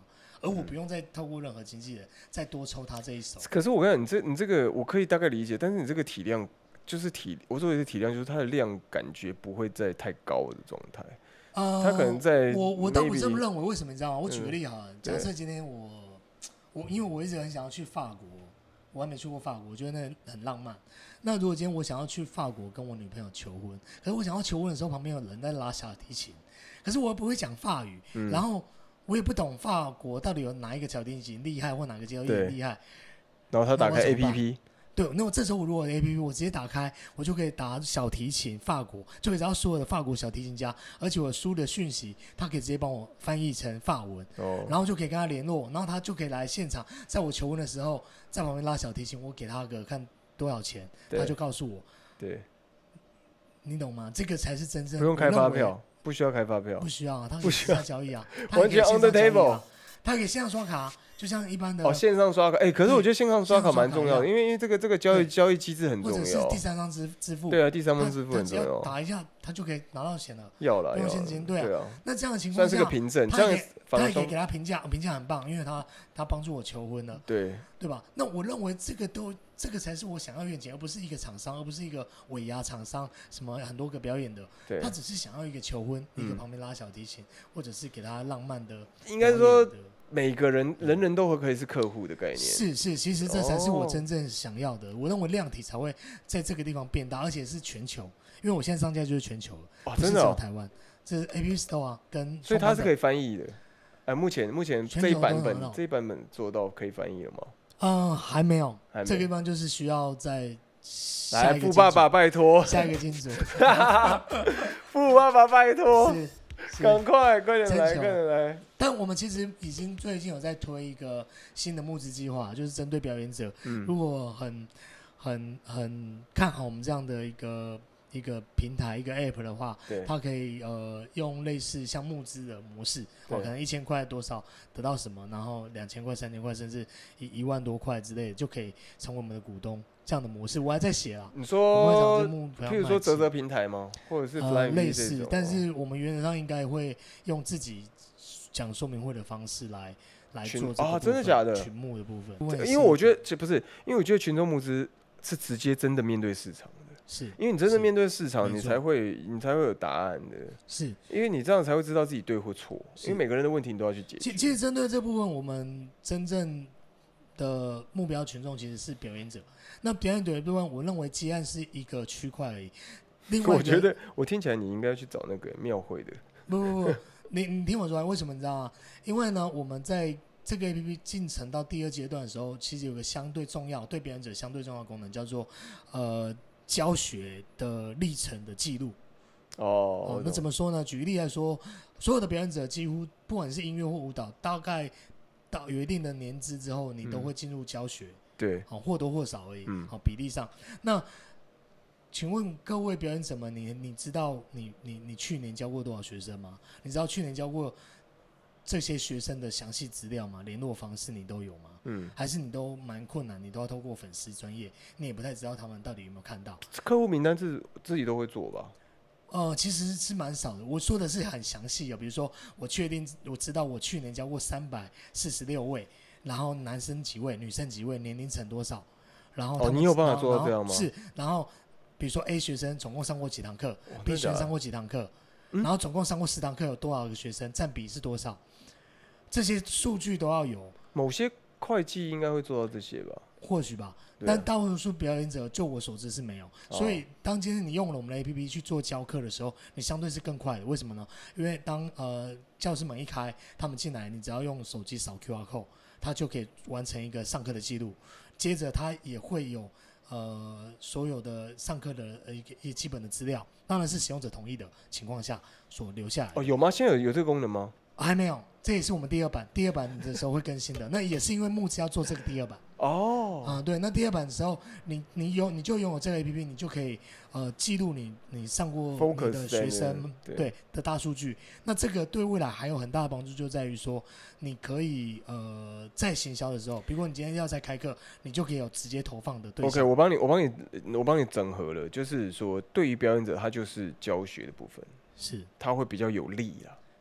而我不用再透过任何经纪人再多抽他这一手。 可是我跟你讲，你这你这个我可以大概理解，但是你这个体量就是体，我说的是体量，就是它的量感觉不会在太高的状态。 呃， 他可能在我我倒不这么认为，为什么你知道吗？我举个例哈， 嗯、 假设今天我我因为我一直很想要去法国，我还没去过法国，我觉得那很浪漫。那如果今天我想要去法国跟我女朋友求婚，可是我想要求婚的时候，旁边有人在拉小提琴，可是我又不会讲法语，嗯、然后我也不懂法国到底有哪一个小提琴厉害，或哪个交易厉害。 然后他打开 A P P。 对，那我这时候我如果有 A P P， 我直接打开，我就可以打小提琴法国，就可以找到所有的法国小提琴家，而且我输的讯息，他可以直接帮我翻译成法文，哦、然后就可以跟他联络，然后他就可以来现场，在我求婚的时候，在旁边拉小提琴，我给他个看多少钱，他就告诉我。 对， 你懂吗？这个才是真正不用开发票，不需要开发票， 不需要、啊，他可以线上交易啊， 完全 on the table， 他可以线上刷卡。就像一般的哦，线上刷卡，哎、欸，可是我觉得线上刷卡蛮重要的，因为因为这个这个交易交易机制很重要， 或者是第三方支支付， 对啊，第三方支付很重要， 打一下他就可以拿到钱了， 要了， 用现金，对啊， 对啊， 那这样的情况下， 算是个凭证，这样他也可以给他评价，评价很棒，因为他他帮助我求婚了， 对， 对吧？那我认为这个都这个才是我想要愿景，而不是一个厂商，而不是一个尾牙厂商，什么很多个表演的，他只是想要一个求婚，嗯、一个旁边拉小提琴，或者是给他浪漫的， 应该说。每个人人人都会可以是客户的概念， 是是，其实这才是我真正想要的。哦、我认为量体才会在这个地方变大，而且是全球，因为我现在上架就是全球了， 哦、 不是只有台湾，这是 A P P Store 啊，跟所以它是可以翻译的。哎、呃，目前目前这一版本这一版本做到可以翻译了吗？ 嗯、呃，还没有，还没这个地方就是需要在来富爸爸拜托， 下一个金主， 富爸爸拜托。 是赶快，快点来，快点来！ 但我们其实已经最近有在推一个新的募资计划，就是针对表演者，嗯、如果很、很、很看好我们这样的一个一个平台、一个 App 的话，它可以呃用类似像募资的模式，哦，可能一千块多少得到什么，然后两千块、三千块，甚至一一万多块之类的，就可以成为我们的股东。这样的模式我还在写啊。 你说，譬如说泽泽平台吗？或者是 Flyme、呃、 类似，但是我们原则上应该会用自己讲说明会的方式来来做这个啊，真的假的？ 群募的部分， 因为我觉得不是，因为我觉得群众募资是直接真的面对市场的， 是因为你真的面对市场，你才会你才会有答案的， 是因为你这样才会知道自己对或错，因为每个人的问题你都要去解决。 其实针对这部分，我们真正的目标群众其实是表演者。那表演者的部分，我认为接案是一个区块而已。另外， 我觉得我听起来你应该去找那个庙会的。 不不不，你你听我说，为什么你知道吗？因为呢，我们在这个 A P P 进程到第二阶段的时候，其实有个相对重要、对表演者相对重要的功能，叫做呃教学的历程的记录。 哦, 哦，那怎么说呢？举例来说，所有的表演者几乎不管是音乐或舞蹈，大概到有一定的年资之后，你都会进入教学。嗯对， 好，或多或少而已，好、嗯、比例上。那请问各位表演者们，你你知道你你你去年教过多少学生吗？你知道去年教过这些学生的详细资料吗？联络方式你都有吗？嗯，还是你都蛮困难，你都要透过粉丝专业，你也不太知道他们到底有没有看到？ 客户名单自自己都会做吧？ 呃，其实是蛮少的。我说的是很详细的，比如说我确定我知道我去年教过三百四十六位。然后男生几位，女生几位，年龄层多少？然后哦，你有办法做到这样吗？ 是，然后比如说 A 学生总共上过几堂课 ，B 学生上过几堂课，然后总共上过十堂课，有多少个学生，占比是多少？这些数据都要有。 某些会计应该会做到这些吧？ 或许吧，但大多数表演者，就我所知是没有。哦、所以当今天你用了我们的 A P P 去做教课的时候，你相对是更快的。为什么呢？因为当呃教室门一开，他们进来，你只要用手机扫 Q R code。他就可以完成一个上课的记录，接着他也会有呃所有的上课的呃一些基本的资料，当然是使用者同意的情况下所留下来。 哦，有吗？现在有有这个功能吗？ 啊、还没有，这也是我们第二版，第二版的时候会更新的。那也是因为募资要做这个第二版。 哦， 啊、对，那第二版的时候，你你有你就拥有这个 A P P， 你就可以呃记录你你上过你的学生 对, 对的大数据。那这个对未来还有很大的帮助，就在于说，你可以呃在行销的时候，比如说你今天要在开课，你就可以有直接投放的对象。 OK， 我帮你，我帮你，我帮你整合了，就是说，对于表演者，他就是教学的部分， 是他会比较有利啦。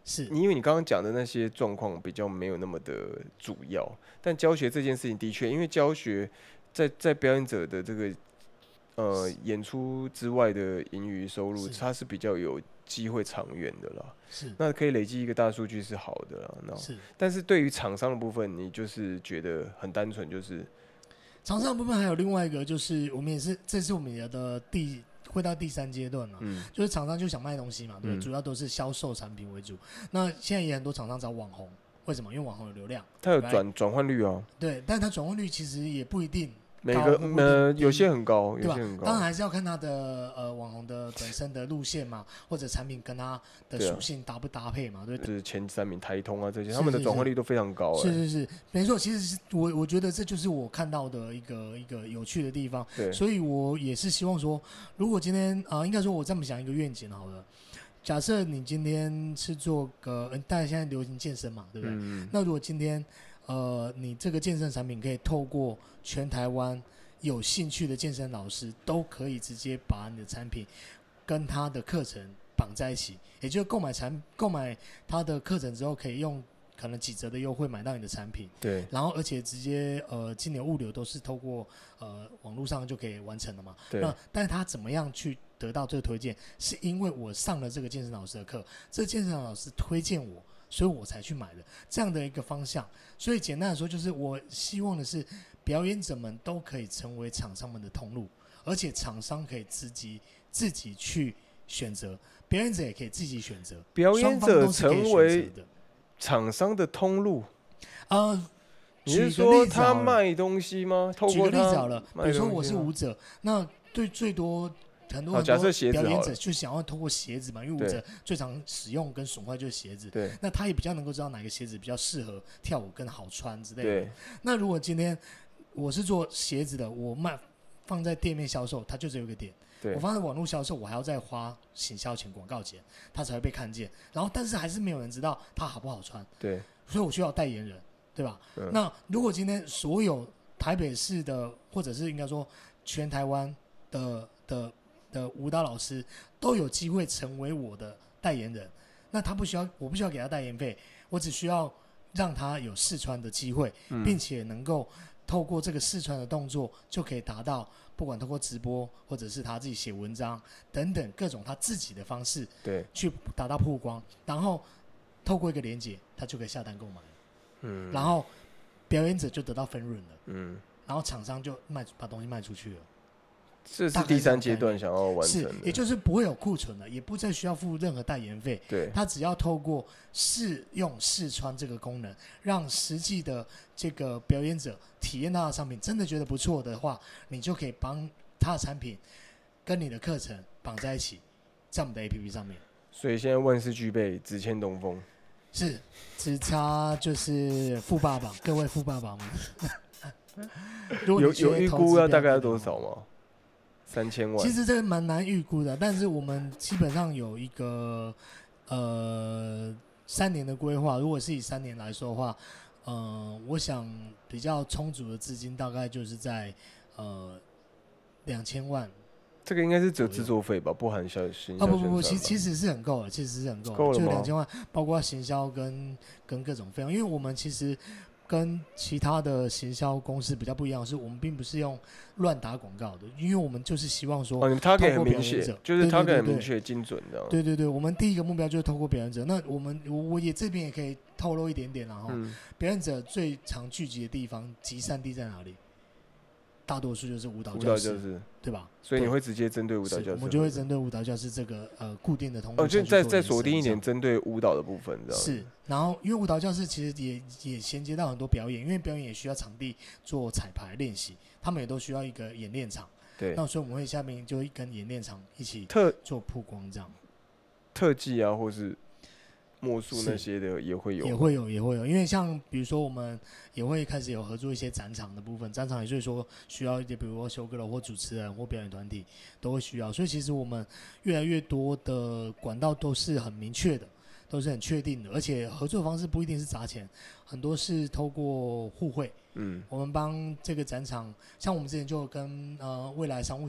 是你因为你刚刚讲的那些状况比较没有那么的主要，但教学这件事情的确，因为教学在在表演者的这个呃演出之外的盈余收入，它是比较有机会长远的啦。 是， 那可以累积一个大数据是好的啦。那是，但是对于厂商的部分，你就是觉得很单纯，就是厂商的部分还有另外一个，就是我们也是，这是我们的第。会到第三阶段了、嗯，就是厂商就想卖东西嘛，对、嗯，主要都是销售产品为主。那现在也很多厂商找网红，为什么？因为网红有流量， 它有转转换率啊。 对，但是它转换率其实也不一定。 每个呃有些很高，有些很高。 当然还是要看它的呃网红的本身的路线嘛，或者产品跟它的属性搭不搭配嘛，对。 就是前三名台通啊这些，他们的转换率都非常高、欸。 是是是，没错。其实是我我觉得这就是我看到的一个一个有趣的地方。 对。 所以我也是希望说，如果今天啊、呃，应该说我这么想一个愿景好了。假设你今天是做个，大家现在流行健身嘛，对不对？嗯、那如果今天呃，你这个健身产品可以透过全台湾有兴趣的健身老师，都可以直接把你的产品跟他的课程绑在一起，也就是购买产购买他的课程之后，可以用可能几折的优惠买到你的产品。 对。 然后而且直接呃，今年物流都是透过呃网络上就可以完成了嘛。 对。 那但是他怎么样去得到这个推荐？是因为我上了这个健身老师的课，这个健身老师推荐我。所以我才去买的这样的一个方向，所以简单的说，就是我希望的是表演者们都可以成为厂商们的通路，而且厂商可以自己自己去选择，表演者也可以自己选择， 表演者成为厂商的通路。 呃， 你是说他卖东西吗？透过举个例子好了，比如说我是舞者，那对最多。很多很多表演者就想要通过鞋子嘛，因为舞者最常使用跟损坏就是鞋子。 对， 那他也比较能够知道哪个鞋子比较适合跳舞跟好穿之类的。 对。 那如果今天我是做鞋子的，我卖放在店面销售，它就只有一个点。 对。 我放在网络销售，我还要再花行销钱、广告钱，它才会被看见。然后，但是还是没有人知道它好不好穿。 对。 所以我需要代言人，对吧？嗯、那如果今天所有台北市的，或者是应该说全台湾的的。的舞蹈老师都有机会成为我的代言人，那他不需要，我不需要给他代言费，我只需要让他有试穿的机会，嗯、并且能够透过这个试穿的动作，就可以达到不管透过直播或者是他自己写文章等等各种他自己的方式， 对， 去达到曝光，然后透过一个连结，他就可以下单购买，嗯，然后表演者就得到分润了，嗯，然后厂商就卖把东西卖出去了。 这是第三阶段想要完成的， 是，也就是不会有库存了，也不再需要付任何代言费。 对， 他只要透过试用试穿这个功能，让实际的这个表演者体验到的商品真的觉得不错的话，你就可以帮他的产品跟你的课程绑在一起，在我们的 A P P 上面。 所以现在万事俱备，只欠东风。 是，只差就是富爸爸，各位富爸爸们。 有有预估要大概要多少吗？三千万， 其实这个蛮难预估的，但是我们基本上有一个呃三年的规划。如果是以三年来说的话，呃，我想比较充足的资金大概就是在呃两千万。 这个应该是只有制作费吧，不含销行销。 啊不不不，其其实是很够的，其实是很够的， 够了吗？ 就两千万，包括行销跟跟各种费用，因为我们其实。跟其他的行销公司比较不一样，是我们并不是用乱打广告的，因为我们就是希望说， 哦，你们 target 很明确，就是 target 很明确、精准的。 对对对，我们第一个目标就是透过表演者。那我们我我也这边也可以透露一点点，然后、嗯、表演者最常聚集的地方集散地在哪里？大多数就是舞蹈教室， 室对吧？ 所以你会直接针对舞蹈教室， 我们就会针对舞蹈教室这个呃固定的通路， 哦，就再再锁定一点，针对舞蹈的部分，这样是。然后，因为舞蹈教室其实也也衔接到很多表演，因为表演也需要场地做彩排练习，他们也都需要一个演练场。 对， 那所以我们会下面就会跟演练场一起特做曝光，这样特技啊，或是魔术那些的也会有， 也会有，也会有。因为像比如说，我们也会开始有合作一些展场的部分，展场也就是说需要一些，比如说修歌楼或主持人或表演团体都会需要。所以其实我们越来越多的管道都是很明确的，都是很确定的，而且合作方式不一定是砸钱，很多是透过互惠。嗯，我们帮这个展场，像我们之前就跟呃未来商务展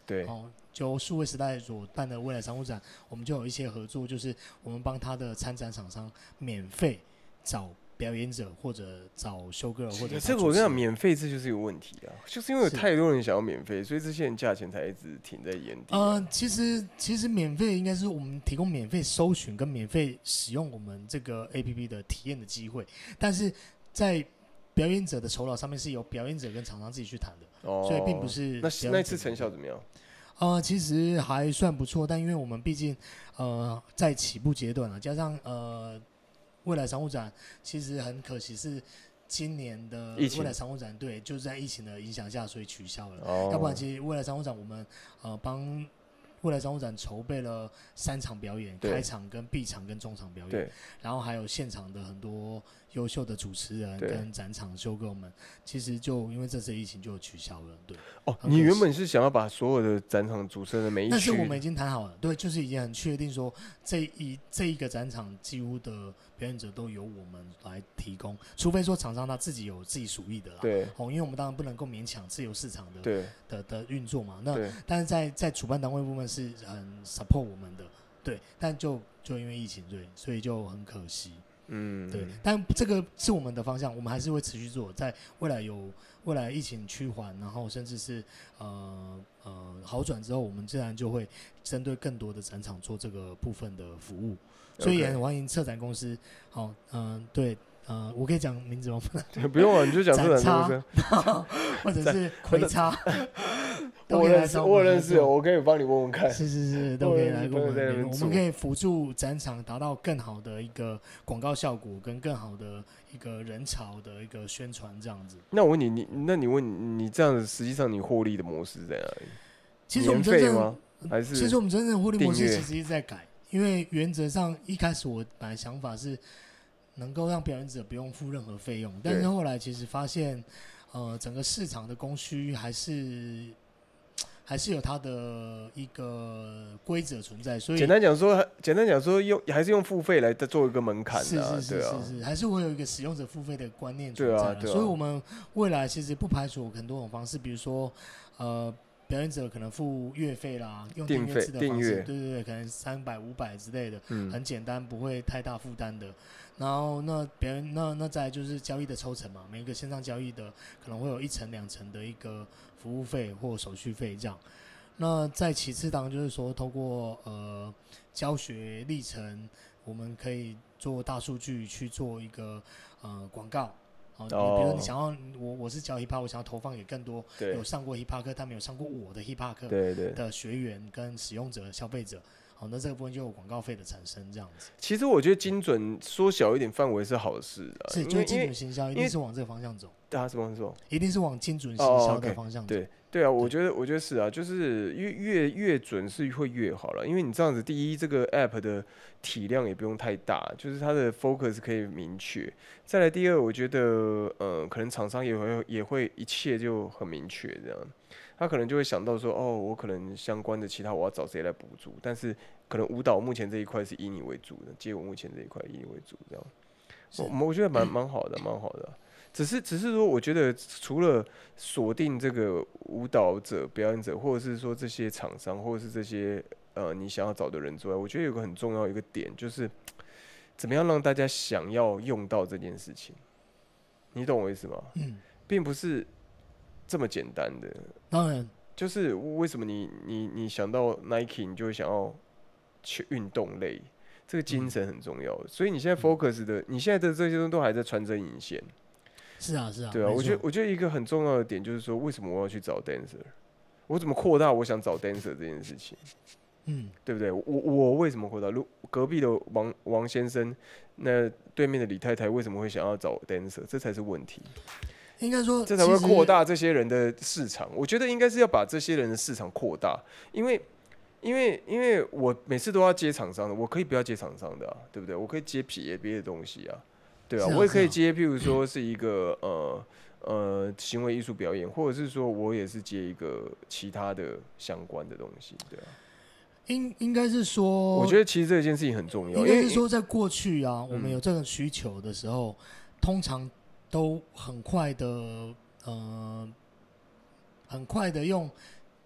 对， 哦，就数位时代所办的未来商务展，我们就有一些合作，就是我们帮他的参展厂商免费找表演者或者找修 girl 或者这个我跟你讲，免费这就是有问题啊，就是因为有太多人想要免费，所以这些人价钱才一直停在原地、啊。 呃，其实其实免费应该是我们提供免费搜寻跟免费使用我们这个 A P P 的体验的机会，但是在表演者的酬劳上面是由表演者跟厂商自己去谈的，哦、所以并不是那那一次成效怎么样？ 呃，其实还算不错，但因为我们毕竟呃在起步阶段了，加上呃。未来商务展其实很可惜是今年的未来商务展，对，就是在疫情的影响下，所以取消了。哦、要不然，其实未来商务展我们呃帮未来商务展筹备了三场表演，开场跟闭场跟中场表演，然后还有现场的很多优秀的主持人跟展场修哥们，其实就因为这次疫情就取消了。对， 哦，你原本是想要把所有的展场主持人的每一区， 但是我们已经谈好了，对，就是已经很确定说这一这一个展场几乎的表演者都由我们来提供，除非说厂商他自己有自己属意的啦， 对， 哦，因为我们当然不能够勉强自由市场的对的的运作嘛，那但是在在主办单位部分是很 support 我们的，对，但就就因为疫情，对，所以就很可惜。嗯，对，但这个是我们的方向，我们还是会持续做，在未来有未来疫情趋缓，然后甚至是呃呃好转之后，我们自然就会针对更多的展场做这个部分的服务，所以也很欢迎策展公司。好、哦，嗯、呃，对，呃，我可以讲名字吗？ 不用啊，你就讲策展公司， 或者是葵叉。 我认识，我认识，我可以帮你问问看。 是是是，都可以来跟我们，我们可以辅助展场达到更好的一个广告效果，跟更好的一个人潮的一个宣传，这样子。 那我问你，你那你问你这样子，实际上你获利的模式在哪里？ 其实我们真正吗？还是其实我们真正获利模式其实一直在改，因为原则上一开始我本来想法是能够让表演者不用付任何费用，但是后来其实发现，呃，整个市场的供需还是。还是有它的一个规则存在，所以简单讲说，简单讲说，用还是用付费来做一个门槛的、啊， 是是是是是，啊、还是会有一个使用者付费的观念存在、啊。对啊，所以我们未来其实不排除很多种方式，比如说，呃，表演者可能付月费啦，用订阅制的方式，对对对，可能三百、五百之类的，嗯，很简单，不会太大负担的。然后那表演那那再来就是交易的抽成嘛，每一个线上交易的可能会有一成两成的一个服务费或手续费这样。那再其次当然就是说，透过呃教学历程，我们可以做大数据去做一个呃广告。哦，比如说你想要我我是教 hiphop， 我想要投放给更多有上过 hiphop 课，但没有上过我的 hiphop 课的学员跟使用者、消费者。好，那这个部分就有广告费的产生，这样子。 其实我觉得精准缩小一点范围是好事啊， 是，就是精准行销一定是往这个方向走。 对啊，什么说？ 一定是往精准行销的方向走。 哦 okay, 对对啊，我觉得我觉得是啊，就是越越越准是会越好了，因为你这样子，第一，这个 app 的体量也不用太大，就是它的 focus 可以明确。再来，第二，我觉得呃，可能厂商也会也会一切就很明确这样。他可能就会想到说，哦，我可能相关的其他我要找谁来补助，但是可能舞蹈目前这一块是以你为主的，街舞目前这一块以你为主，这样，我我觉得蛮蛮好的，蛮好的、啊。只是只是说，我觉得除了锁定这个舞蹈者、表演者，或者是说这些厂商，或者是这些呃你想要找的人之外，我觉得有个很重要一个点，就是怎么样让大家想要用到这件事情。你懂我意思吗？嗯，并不是这么简单的。 当然， 就是为什么你你你想到 Nike， 你就会想要去运动类，这个精神很重要。嗯、所以你现在 focus 的，你现在的这些东西都还在穿针引线。 是啊，是啊。 对啊，我觉得我觉得一个很重要的点就是说，为什么我要去找 dancer？ 我怎么扩大我想找 dancer 这件事情？嗯，对不对？我我为什么扩大？如隔壁的王王先生，那对面的李太太为什么会想要找 dancer？ 这才是问题。 应该说， 这才会扩大这些人的市场。我觉得应该是要把这些人的市场扩大，因为，因为，因为我每次都要接厂商的，我可以不要接厂商的啊，对不对？我可以接别别的东西啊，对啊，啊我也可以接，譬如说是一个呃呃行为艺术表演，或者是说我也是接一个其他的相关的东西，对啊。 应应该是说， 我觉得其实这件事情很重要。 应该是说，在过去啊，我们有这个需求的时候，嗯、通常。都很快的，呃，很快的用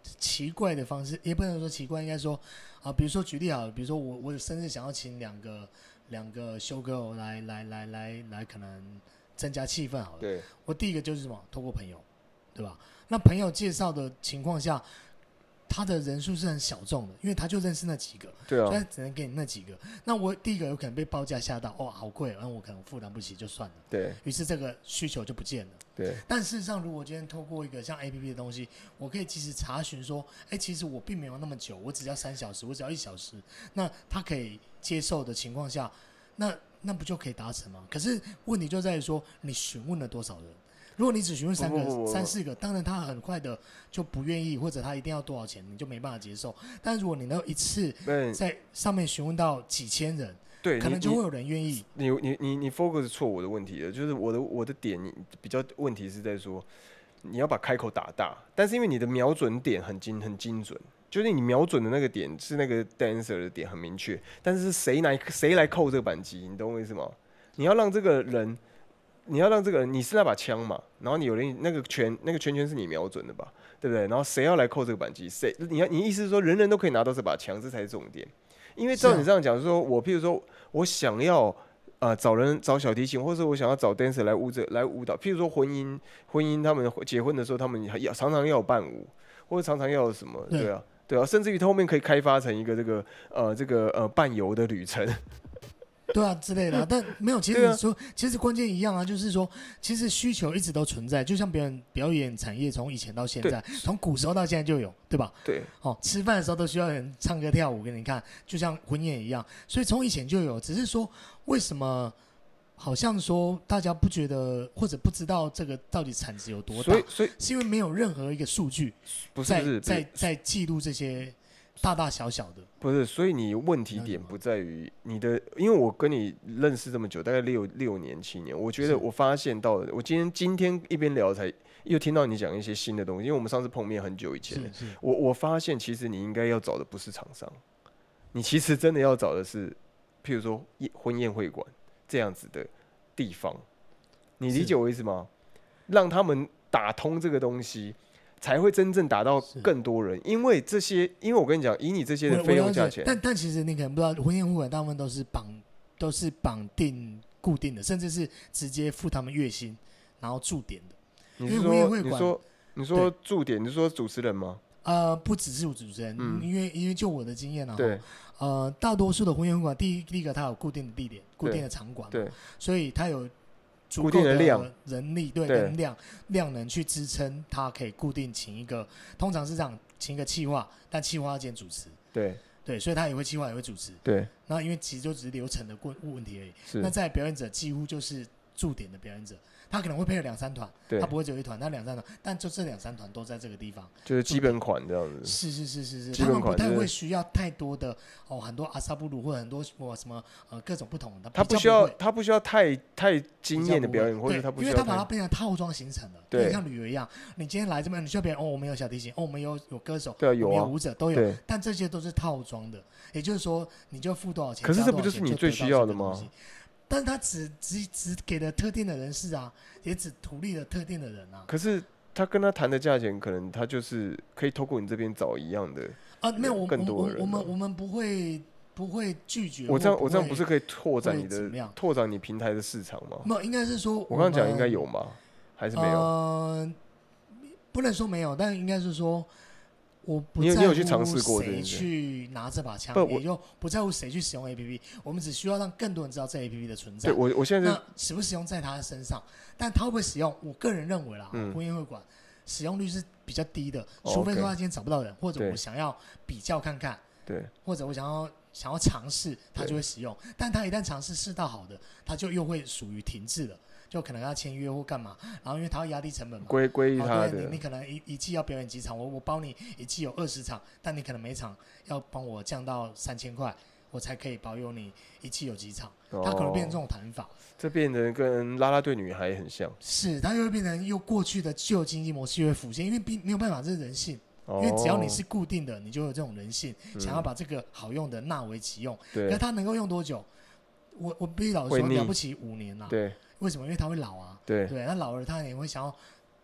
奇怪的方式，也不能说奇怪，应该说啊、呃，比如说举例好了，比如说我我生日想要请两个两个修 girl 来来来来来，可能增加气氛好了。 对， 我第一个就是什么，透过朋友，对吧？那朋友介绍的情况下，他的人数是很小众的，因为他就认识那几个， 对啊， 所以他只能给你那几个。那我第一个有可能被报价吓到，哦，好贵，那我可能负担不起，就算了。 对， 于是这个需求就不见了。 对。 但事实上，如果今天透过一个像 A P P 的东西，我可以及时查询说，哎，其实我并没有那么久，我只要三小时，我只要一小时，那他可以接受的情况下，那那不就可以达成吗？可是问题就在于说，你询问了多少人？如果你只询问三个、 不不不不三四个，当然他很快的就不愿意，或者他一定要多少钱，你就没办法接受。但如果你能一次在上面询问到几千人， 对， 可能就会有人愿意。 你你你你 focus 错我的问题了，就是我的我的点比较问题是在说，你要把开口打大，但是因为你的瞄准点很精很精准，就是你瞄准的那个点是那个 dancer 的点很明确，但是谁来谁来扣这个扳机，你懂我意思吗？你要让这个人。你要让这个人，你是那把枪嘛，然后你有人那个拳，那个圈圈是你瞄准的吧，对不对？然后谁要来扣这个扳机？谁？你要你意思是说人人都可以拿到这把枪，这才是重点。因为照你这样讲，说我譬如说我想要呃找人找小提琴，或者我想要找 dancer 来舞者来舞蹈，譬如说婚姻婚姻他们结婚的时候，他们要常常要有伴舞，或者常常要有什么，对啊对啊，甚至于他后面可以开发成一个这个呃这个呃伴游的旅程。 对啊之类的、啊，但没有。其实你说，啊、其实关键一样啊，就是说，其实需求一直都存在。就像表演表演产业，从以前到现在，从古时候到现在就有，对吧？ 对。 哦，吃饭的时候都需要人唱歌跳舞给你看，就像婚宴一样。所以从以前就有，只是说为什么好像说大家不觉得或者不知道这个到底产值有多大？ 所以，所以是因为没有任何一个数据不是不是在在在记录这些。大大小小的不是，所以你问题点不在于你的，因为我跟你认识这么久，大概六六年七年，我觉得我发现到了，我今天今天一边聊才又听到你讲一些新的东西，因为我们上次碰面很久以前，我我发现其实你应该要找的不是厂商，你其实真的要找的是，譬如说婚宴会馆这样子的地方，你理解我意思吗？让他们打通这个东西。才会真正打到更多人，因为这些，因为我跟你讲，以你这些的费用价钱， 但但其实你可能不知道，婚宴会馆大部分都是绑，都是绑定固定的，甚至是直接付他们月薪，然后驻点的。 你是说你说你说驻点，你是说主持人吗？ 呃，不只是主持人，嗯、因为因为就我的经验啊， 对， 呃，大多数的婚宴会馆，第一第一个它有固定的地点、固定的场馆， 对， 所以它有。足够的人力对人量量能去支撑，它可以固定请一个，通常是这样，请一个企划，但企划要兼主持， 对对，所以他也会企划也会主持， 对。 那因为其实就只是流程的问问题而已。 是。 那在表演者几乎就是驻点的表演者，他可能会配合两三团，他不会只有一团，他两三团，但就这两三团都在这个地方， 就是基本款这样子。 是是是是是，他们不太会需要太多的哦，很多阿萨布鲁或者很多什么呃各种不同的。 他不需要他不需要太太惊艳的表演，或者他不需要， 因为他把它变成套装形成了，对，像旅游一样。你今天来这边，你需要表演哦，我们有小提琴，哦，我们有有歌手， 对啊，有啊，有舞者都有，但这些都是套装的，也就是说，你就付多少钱， 可是这不就是你最需要的吗？ 但是他只只只给了特定的人士啊，也只图利了特定的人啊。 可是他跟他谈的价钱，可能他就是可以透过你这边找一样的啊，没有，我更多的人。 我们我们不会不会拒绝。 我这样我这样不是可以拓展你的拓展你平台的市场吗？ 没有，应该是说我刚刚讲应该有吗？还是没有？ 呃，不能说没有，但应该是说。我不在乎谁去拿这把枪，也就不在乎谁去使用 A P P， 我们只需要让更多人知道这 A P P 的存在。 对，我我现在那使不使用在他身上，但他会不会使用？我个人认为啦，婚宴会馆使用率是比较低的，除非说他今天找不到人，或者我想要比较看看， 对， 或者我想要想要尝试，他就会使用。但他一旦尝试试到好的，他就又会属于停滞了。就可能要签约或干嘛，然后因为他要压低成本嘛， 归归他的， 对，你你可能一一季要表演几场，我我包你一季有二十场，但你可能每场要帮我降到三千块，我才可以保佑你一季有几场，哦、他可能变成这种谈法， 这变得跟啦啦队女孩很像， 是，他又会变成又过去的旧经济模式又会浮现，因为并没有办法，这是人性。因为只要你是固定的，你就有这种人性，嗯、想要把这个好用的纳为己用。 对， 可它能够用多久？我我必须老实说，了不起五年啦。 对。 为什么？因为他会老啊， 对对，那老了他也会想要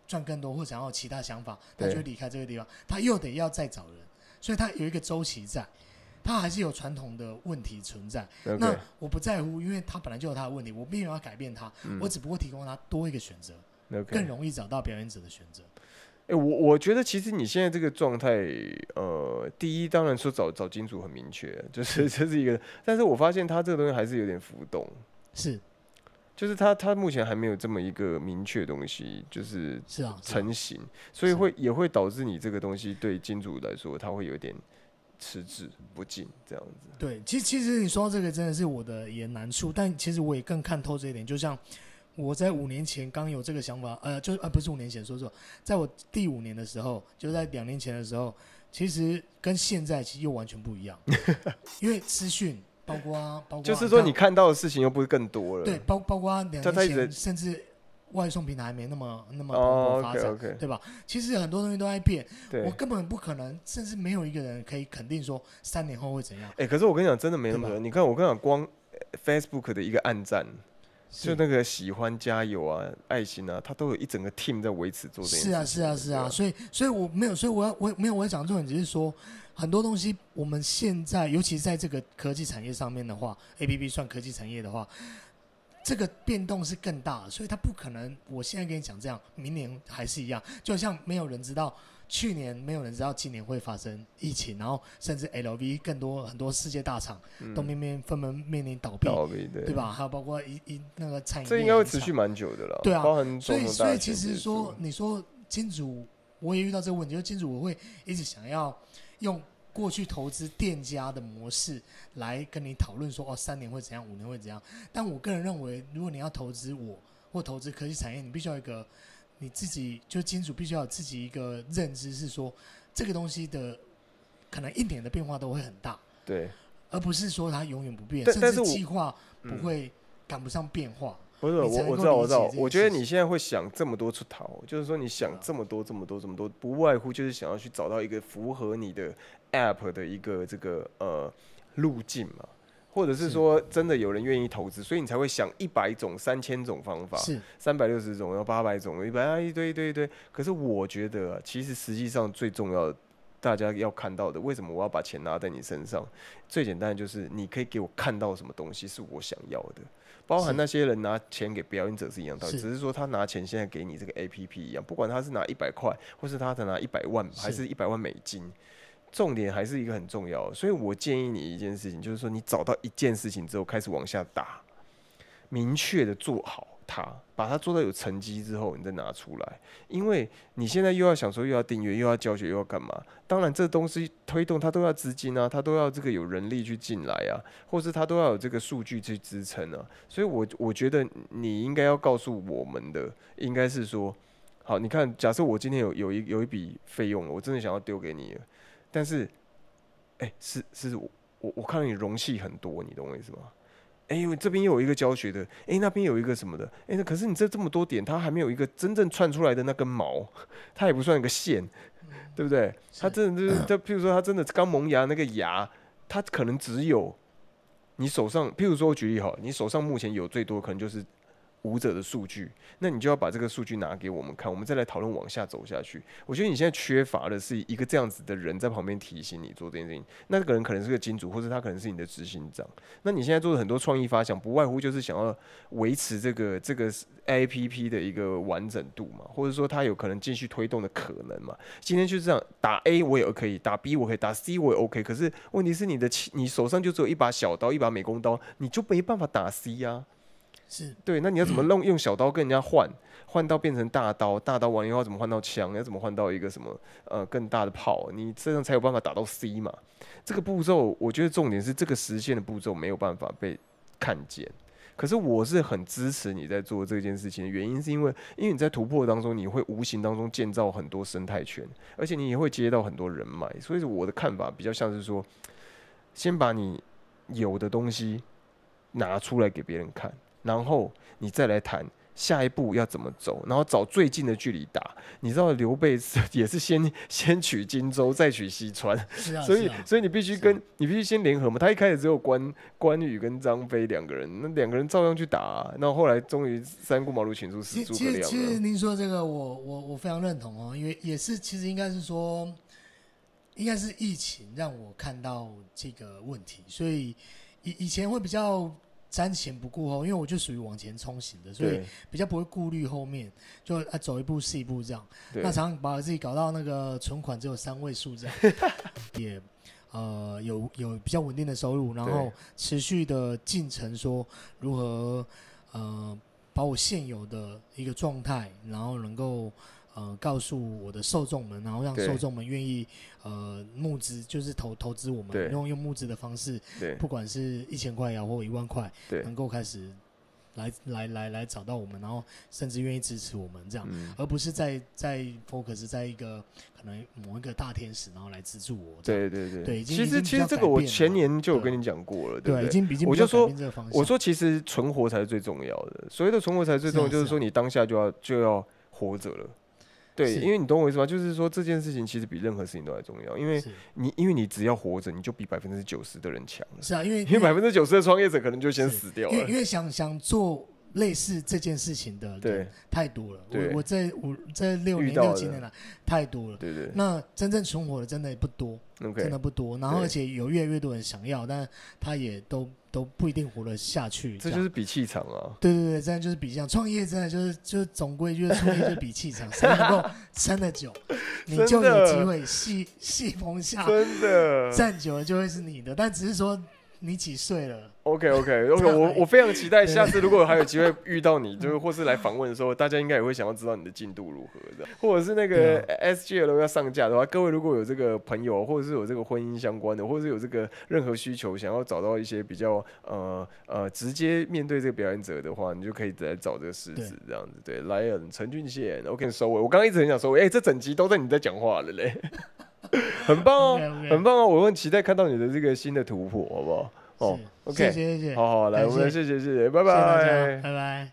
赚更多或想要有其他想法，他就会离开这个地方，他又得要再找人，所以他有一个周期在，他还是有传统的问题存在。Okay. 那我不在乎，因为他本来就有他的问题，我并没有要改变他，嗯、我只不过提供他多一个选择， okay. 更容易找到表演者的选择。 欸、我我觉得其实你现在这个状态，呃，第一当然说找找金主很明确，就是这是一个，但是我发现他这个东西还是有点浮动， 是， 就是他他目前还没有这么一个明确的东西，就是成型， 是啊， 所以会也会导致你这个东西对金主来说，他会有点迟滞不进这样子。 对，其实其实你说到这个真的是我的也难处，但其实我也更看透这一点，就像。我在五年前刚有这个想法，呃，就呃不是五年前，说错，在我第五年的时候，就在两年前的时候，其实跟现在其实又完全不一样，因为资讯包括包括就是说你看到的事情又不是更多了， 对，包包括两年前甚至外送平台还没那么那么蓬勃发展， oh, okay, okay. 对吧？其实很多东西都在变，我根本不可能，甚至没有一个人可以肯定说三年后会怎样。 哎、欸，可是我跟你讲，真的没那么多。你看，我跟你讲，光 Facebook 的一个按赞。就那个喜欢加油啊、爱心啊，他都有一整个 team 在维持做这件事情。 是啊，是啊，是啊，所以，所以我没有，所以我要，我没有，我要讲重点，只是说很多东西，我们现在，尤其在这个科技产业上面的话 ，A P P 算科技产业的话，这个变动是更大的，所以它不可能，我现在跟你讲这样，明年还是一样，就像没有人知道。去年没有人知道今年会发生疫情，然后甚至 L V 更多很多世界大厂都面面纷纷面临倒闭， 倒闭 对, 对吧？还有包括一一那个产业， 这应该会持续蛮久的了。 对啊， 包含所以所以其实说，你说金主，我也遇到这个问题，就金主我会一直想要用过去投资店家的模式来跟你讨论说，哦，三年会怎样，五年会怎样。但我个人认为，如果你要投资我或投资科技产业，你必须要有一个。你自己就金主必须要有自己一个认知，是说这个东西的可能一年的变化都会很大， 对， 而不是说它永远不变， 甚至计划不会赶不上变化。 不是我我知道我知道，我觉得你现在会想这么多出逃，就是说你想这么多这么多这么多，不外乎就是想要去找到一个符合你的 App 的一个这个呃路径嘛。或者是说真的有人愿意投资，所以你才会想一百种、三千种方法，三百六十种，然后八百种，一百啊一堆一堆一堆。可是我觉得、啊，其实实际上最重要的，大家要看到的，为什么我要把钱拿在你身上？最简单的就是你可以给我看到什么东西是我想要的，包含那些人拿钱给表演者是一样道理，只是说他拿钱现在给你这个 A P P 一样，不管他是拿一百块，或是他拿一百万，还是一百万美金。重点还是一个很重要的，所以我建议你一件事情，就是说你找到一件事情之后，开始往下打，明确的做好它，把它做到有成绩之后，你再拿出来。因为你现在又要想说，又要订阅，又要教学，又要干嘛？当然，这东西推动它都要资金啊，它都要这个有人力去进来啊，或是它都要有这个数据去支撑啊。所以我我觉得你应该要告诉我们的，应该是说，好，你看，假设我今天有有一有一笔费用，我真的想要丢给你了。但是，哎、欸，是是我我我看到你容器很多，你懂我意思吗？哎、欸，这边又有一个教学的，哎、欸，那边有一个什么的，哎、欸，可是你这这么多点，它还没有一个真正串出来的那根毛，它也不算一个线，对不对？它真的就是，就譬如说，它真的刚萌芽那个芽，它可能只有你手上，譬如说我举例好，你手上目前有最多可能就是舞者的数据，那你就要把这个数据拿给我们看，我们再来讨论往下走下去。我觉得你现在缺乏的是一个这样子的人在旁边提醒你做这件事情。那个人可能是个金主，或者他可能是你的执行长。那你现在做的很多创意发想，不外乎就是想要维持这个这个 A P P 的一个完整度嘛，或者说他有可能继续推动的可能嘛。今天就是这样，打 A 我也可以，打 B 我可以，打 C 我也 OK。可是问题是你的你手上就只有一把小刀，一把美工刀，你就没办法打 C 啊。 是对，那你要怎么用用小刀跟人家换，换到变成大刀，大刀完以后要怎么换到枪，要怎么换到一个什么呃更大的炮，你这样才有办法打到 C 嘛？这个步骤，我觉得重点是这个实现的步骤没有办法被看见。可是我是很支持你在做这件事情的原因，是因为因为你在突破当中，你会无形当中建造很多生态圈，而且你也会接到很多人脉。所以我的看法比较像是说，先把你有的东西拿出来给别人看。然后你再来谈下一步要怎么走，然后找最近的距离打。你知道刘备也是先先取荆州，再取西川， 是啊， 所以、 啊、 所以你必须跟、啊、你必须先联合嘛。他一开始只有关关羽跟张飞两个人，那两个人照样去打、啊。那后来终于三顾茅庐请出使诸葛亮了。 其实您说这个我，我我我非常认同哦，因为也是其实应该是说，应该是疫情让我看到这个问题，所以以以前会比较瞻前不顾后，因为我就属于往前冲型的，所以比较不会顾虑后面，就啊走一步是一步这样。那常常把自己搞到那个存款只有三位数这样，也呃有有比较稳定的收入，然后持续的进程说如何呃把我现有的一个状态，然后能够。呃，告诉我的受众们，然后让受众们愿意呃募资，就是投投资我们，用用募资的方式，不管是一千块也好或一万块，能够开始来来来来找到我们，然后甚至愿意支持我们这样，嗯、而不是在在 focus 在一个可能某一个大天使，然后来资助我。 对对对， 对， 其实其实这个我前年就有跟你讲过了，对不对？ 对，已经已经我就说我说其实存活才是最重要的，所谓的存活才是最重要，就是说你当下就要就要活着了。对，因为你懂我意思吗？就是说这件事情其实比任何事情都还重要，因为你因为你只要活着，你就比百分之九十的人强了。 是啊，因为因为百分之九十的创业者可能就先死掉了。 因为因为想想做类似这件事情的人太多了。我我这我这六年六七年来太多了。 对对。 那真正存活的真的不多， okay, 真的不多。然后而且有越来越多人想要，但他也都。都不一定活得下去， 这就是比气场啊！ 对对对，真的就是比气场。创业真的就是，就是总归就是创业就是比气场，谁能够撑得久，你就有机会戏戏棚下真的站久了就会是你的。但只是说你几岁了 ？OK OK OK， 我我非常期待下次如果还有机会遇到你，就是或是来访问的时候，大家应该也会想要知道你的进度如何的，或者是那个 S G L 要上架的话，各位如果有这个朋友，或者是有这个婚姻相关的，或者是有这个任何需求，想要找到一些比较呃呃直接面对这个表演者的话，你就可以来找这个狮子这样子。对 ，Lion 陈俊宪 ，OK 收尾。我刚刚一直很想收尾，哎、欸，这整集都在你在讲话了嘞，很棒哦， okay, okay. 很棒哦，我很期待看到你的这个新的突破，好不好？哦 ，OK， 谢谢谢谢， 好好来，我们谢谢谢谢，拜拜，拜拜。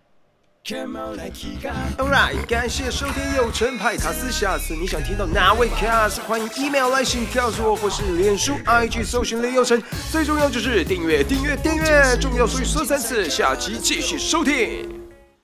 Alright， 感谢收听有陈派卡斯，下次你想听到哪位卡斯，欢迎 email 来信告诉我，或是脸书 I G 搜寻雷有成，最重要就是订阅订阅订阅，重要所以说三次，下期继续收听。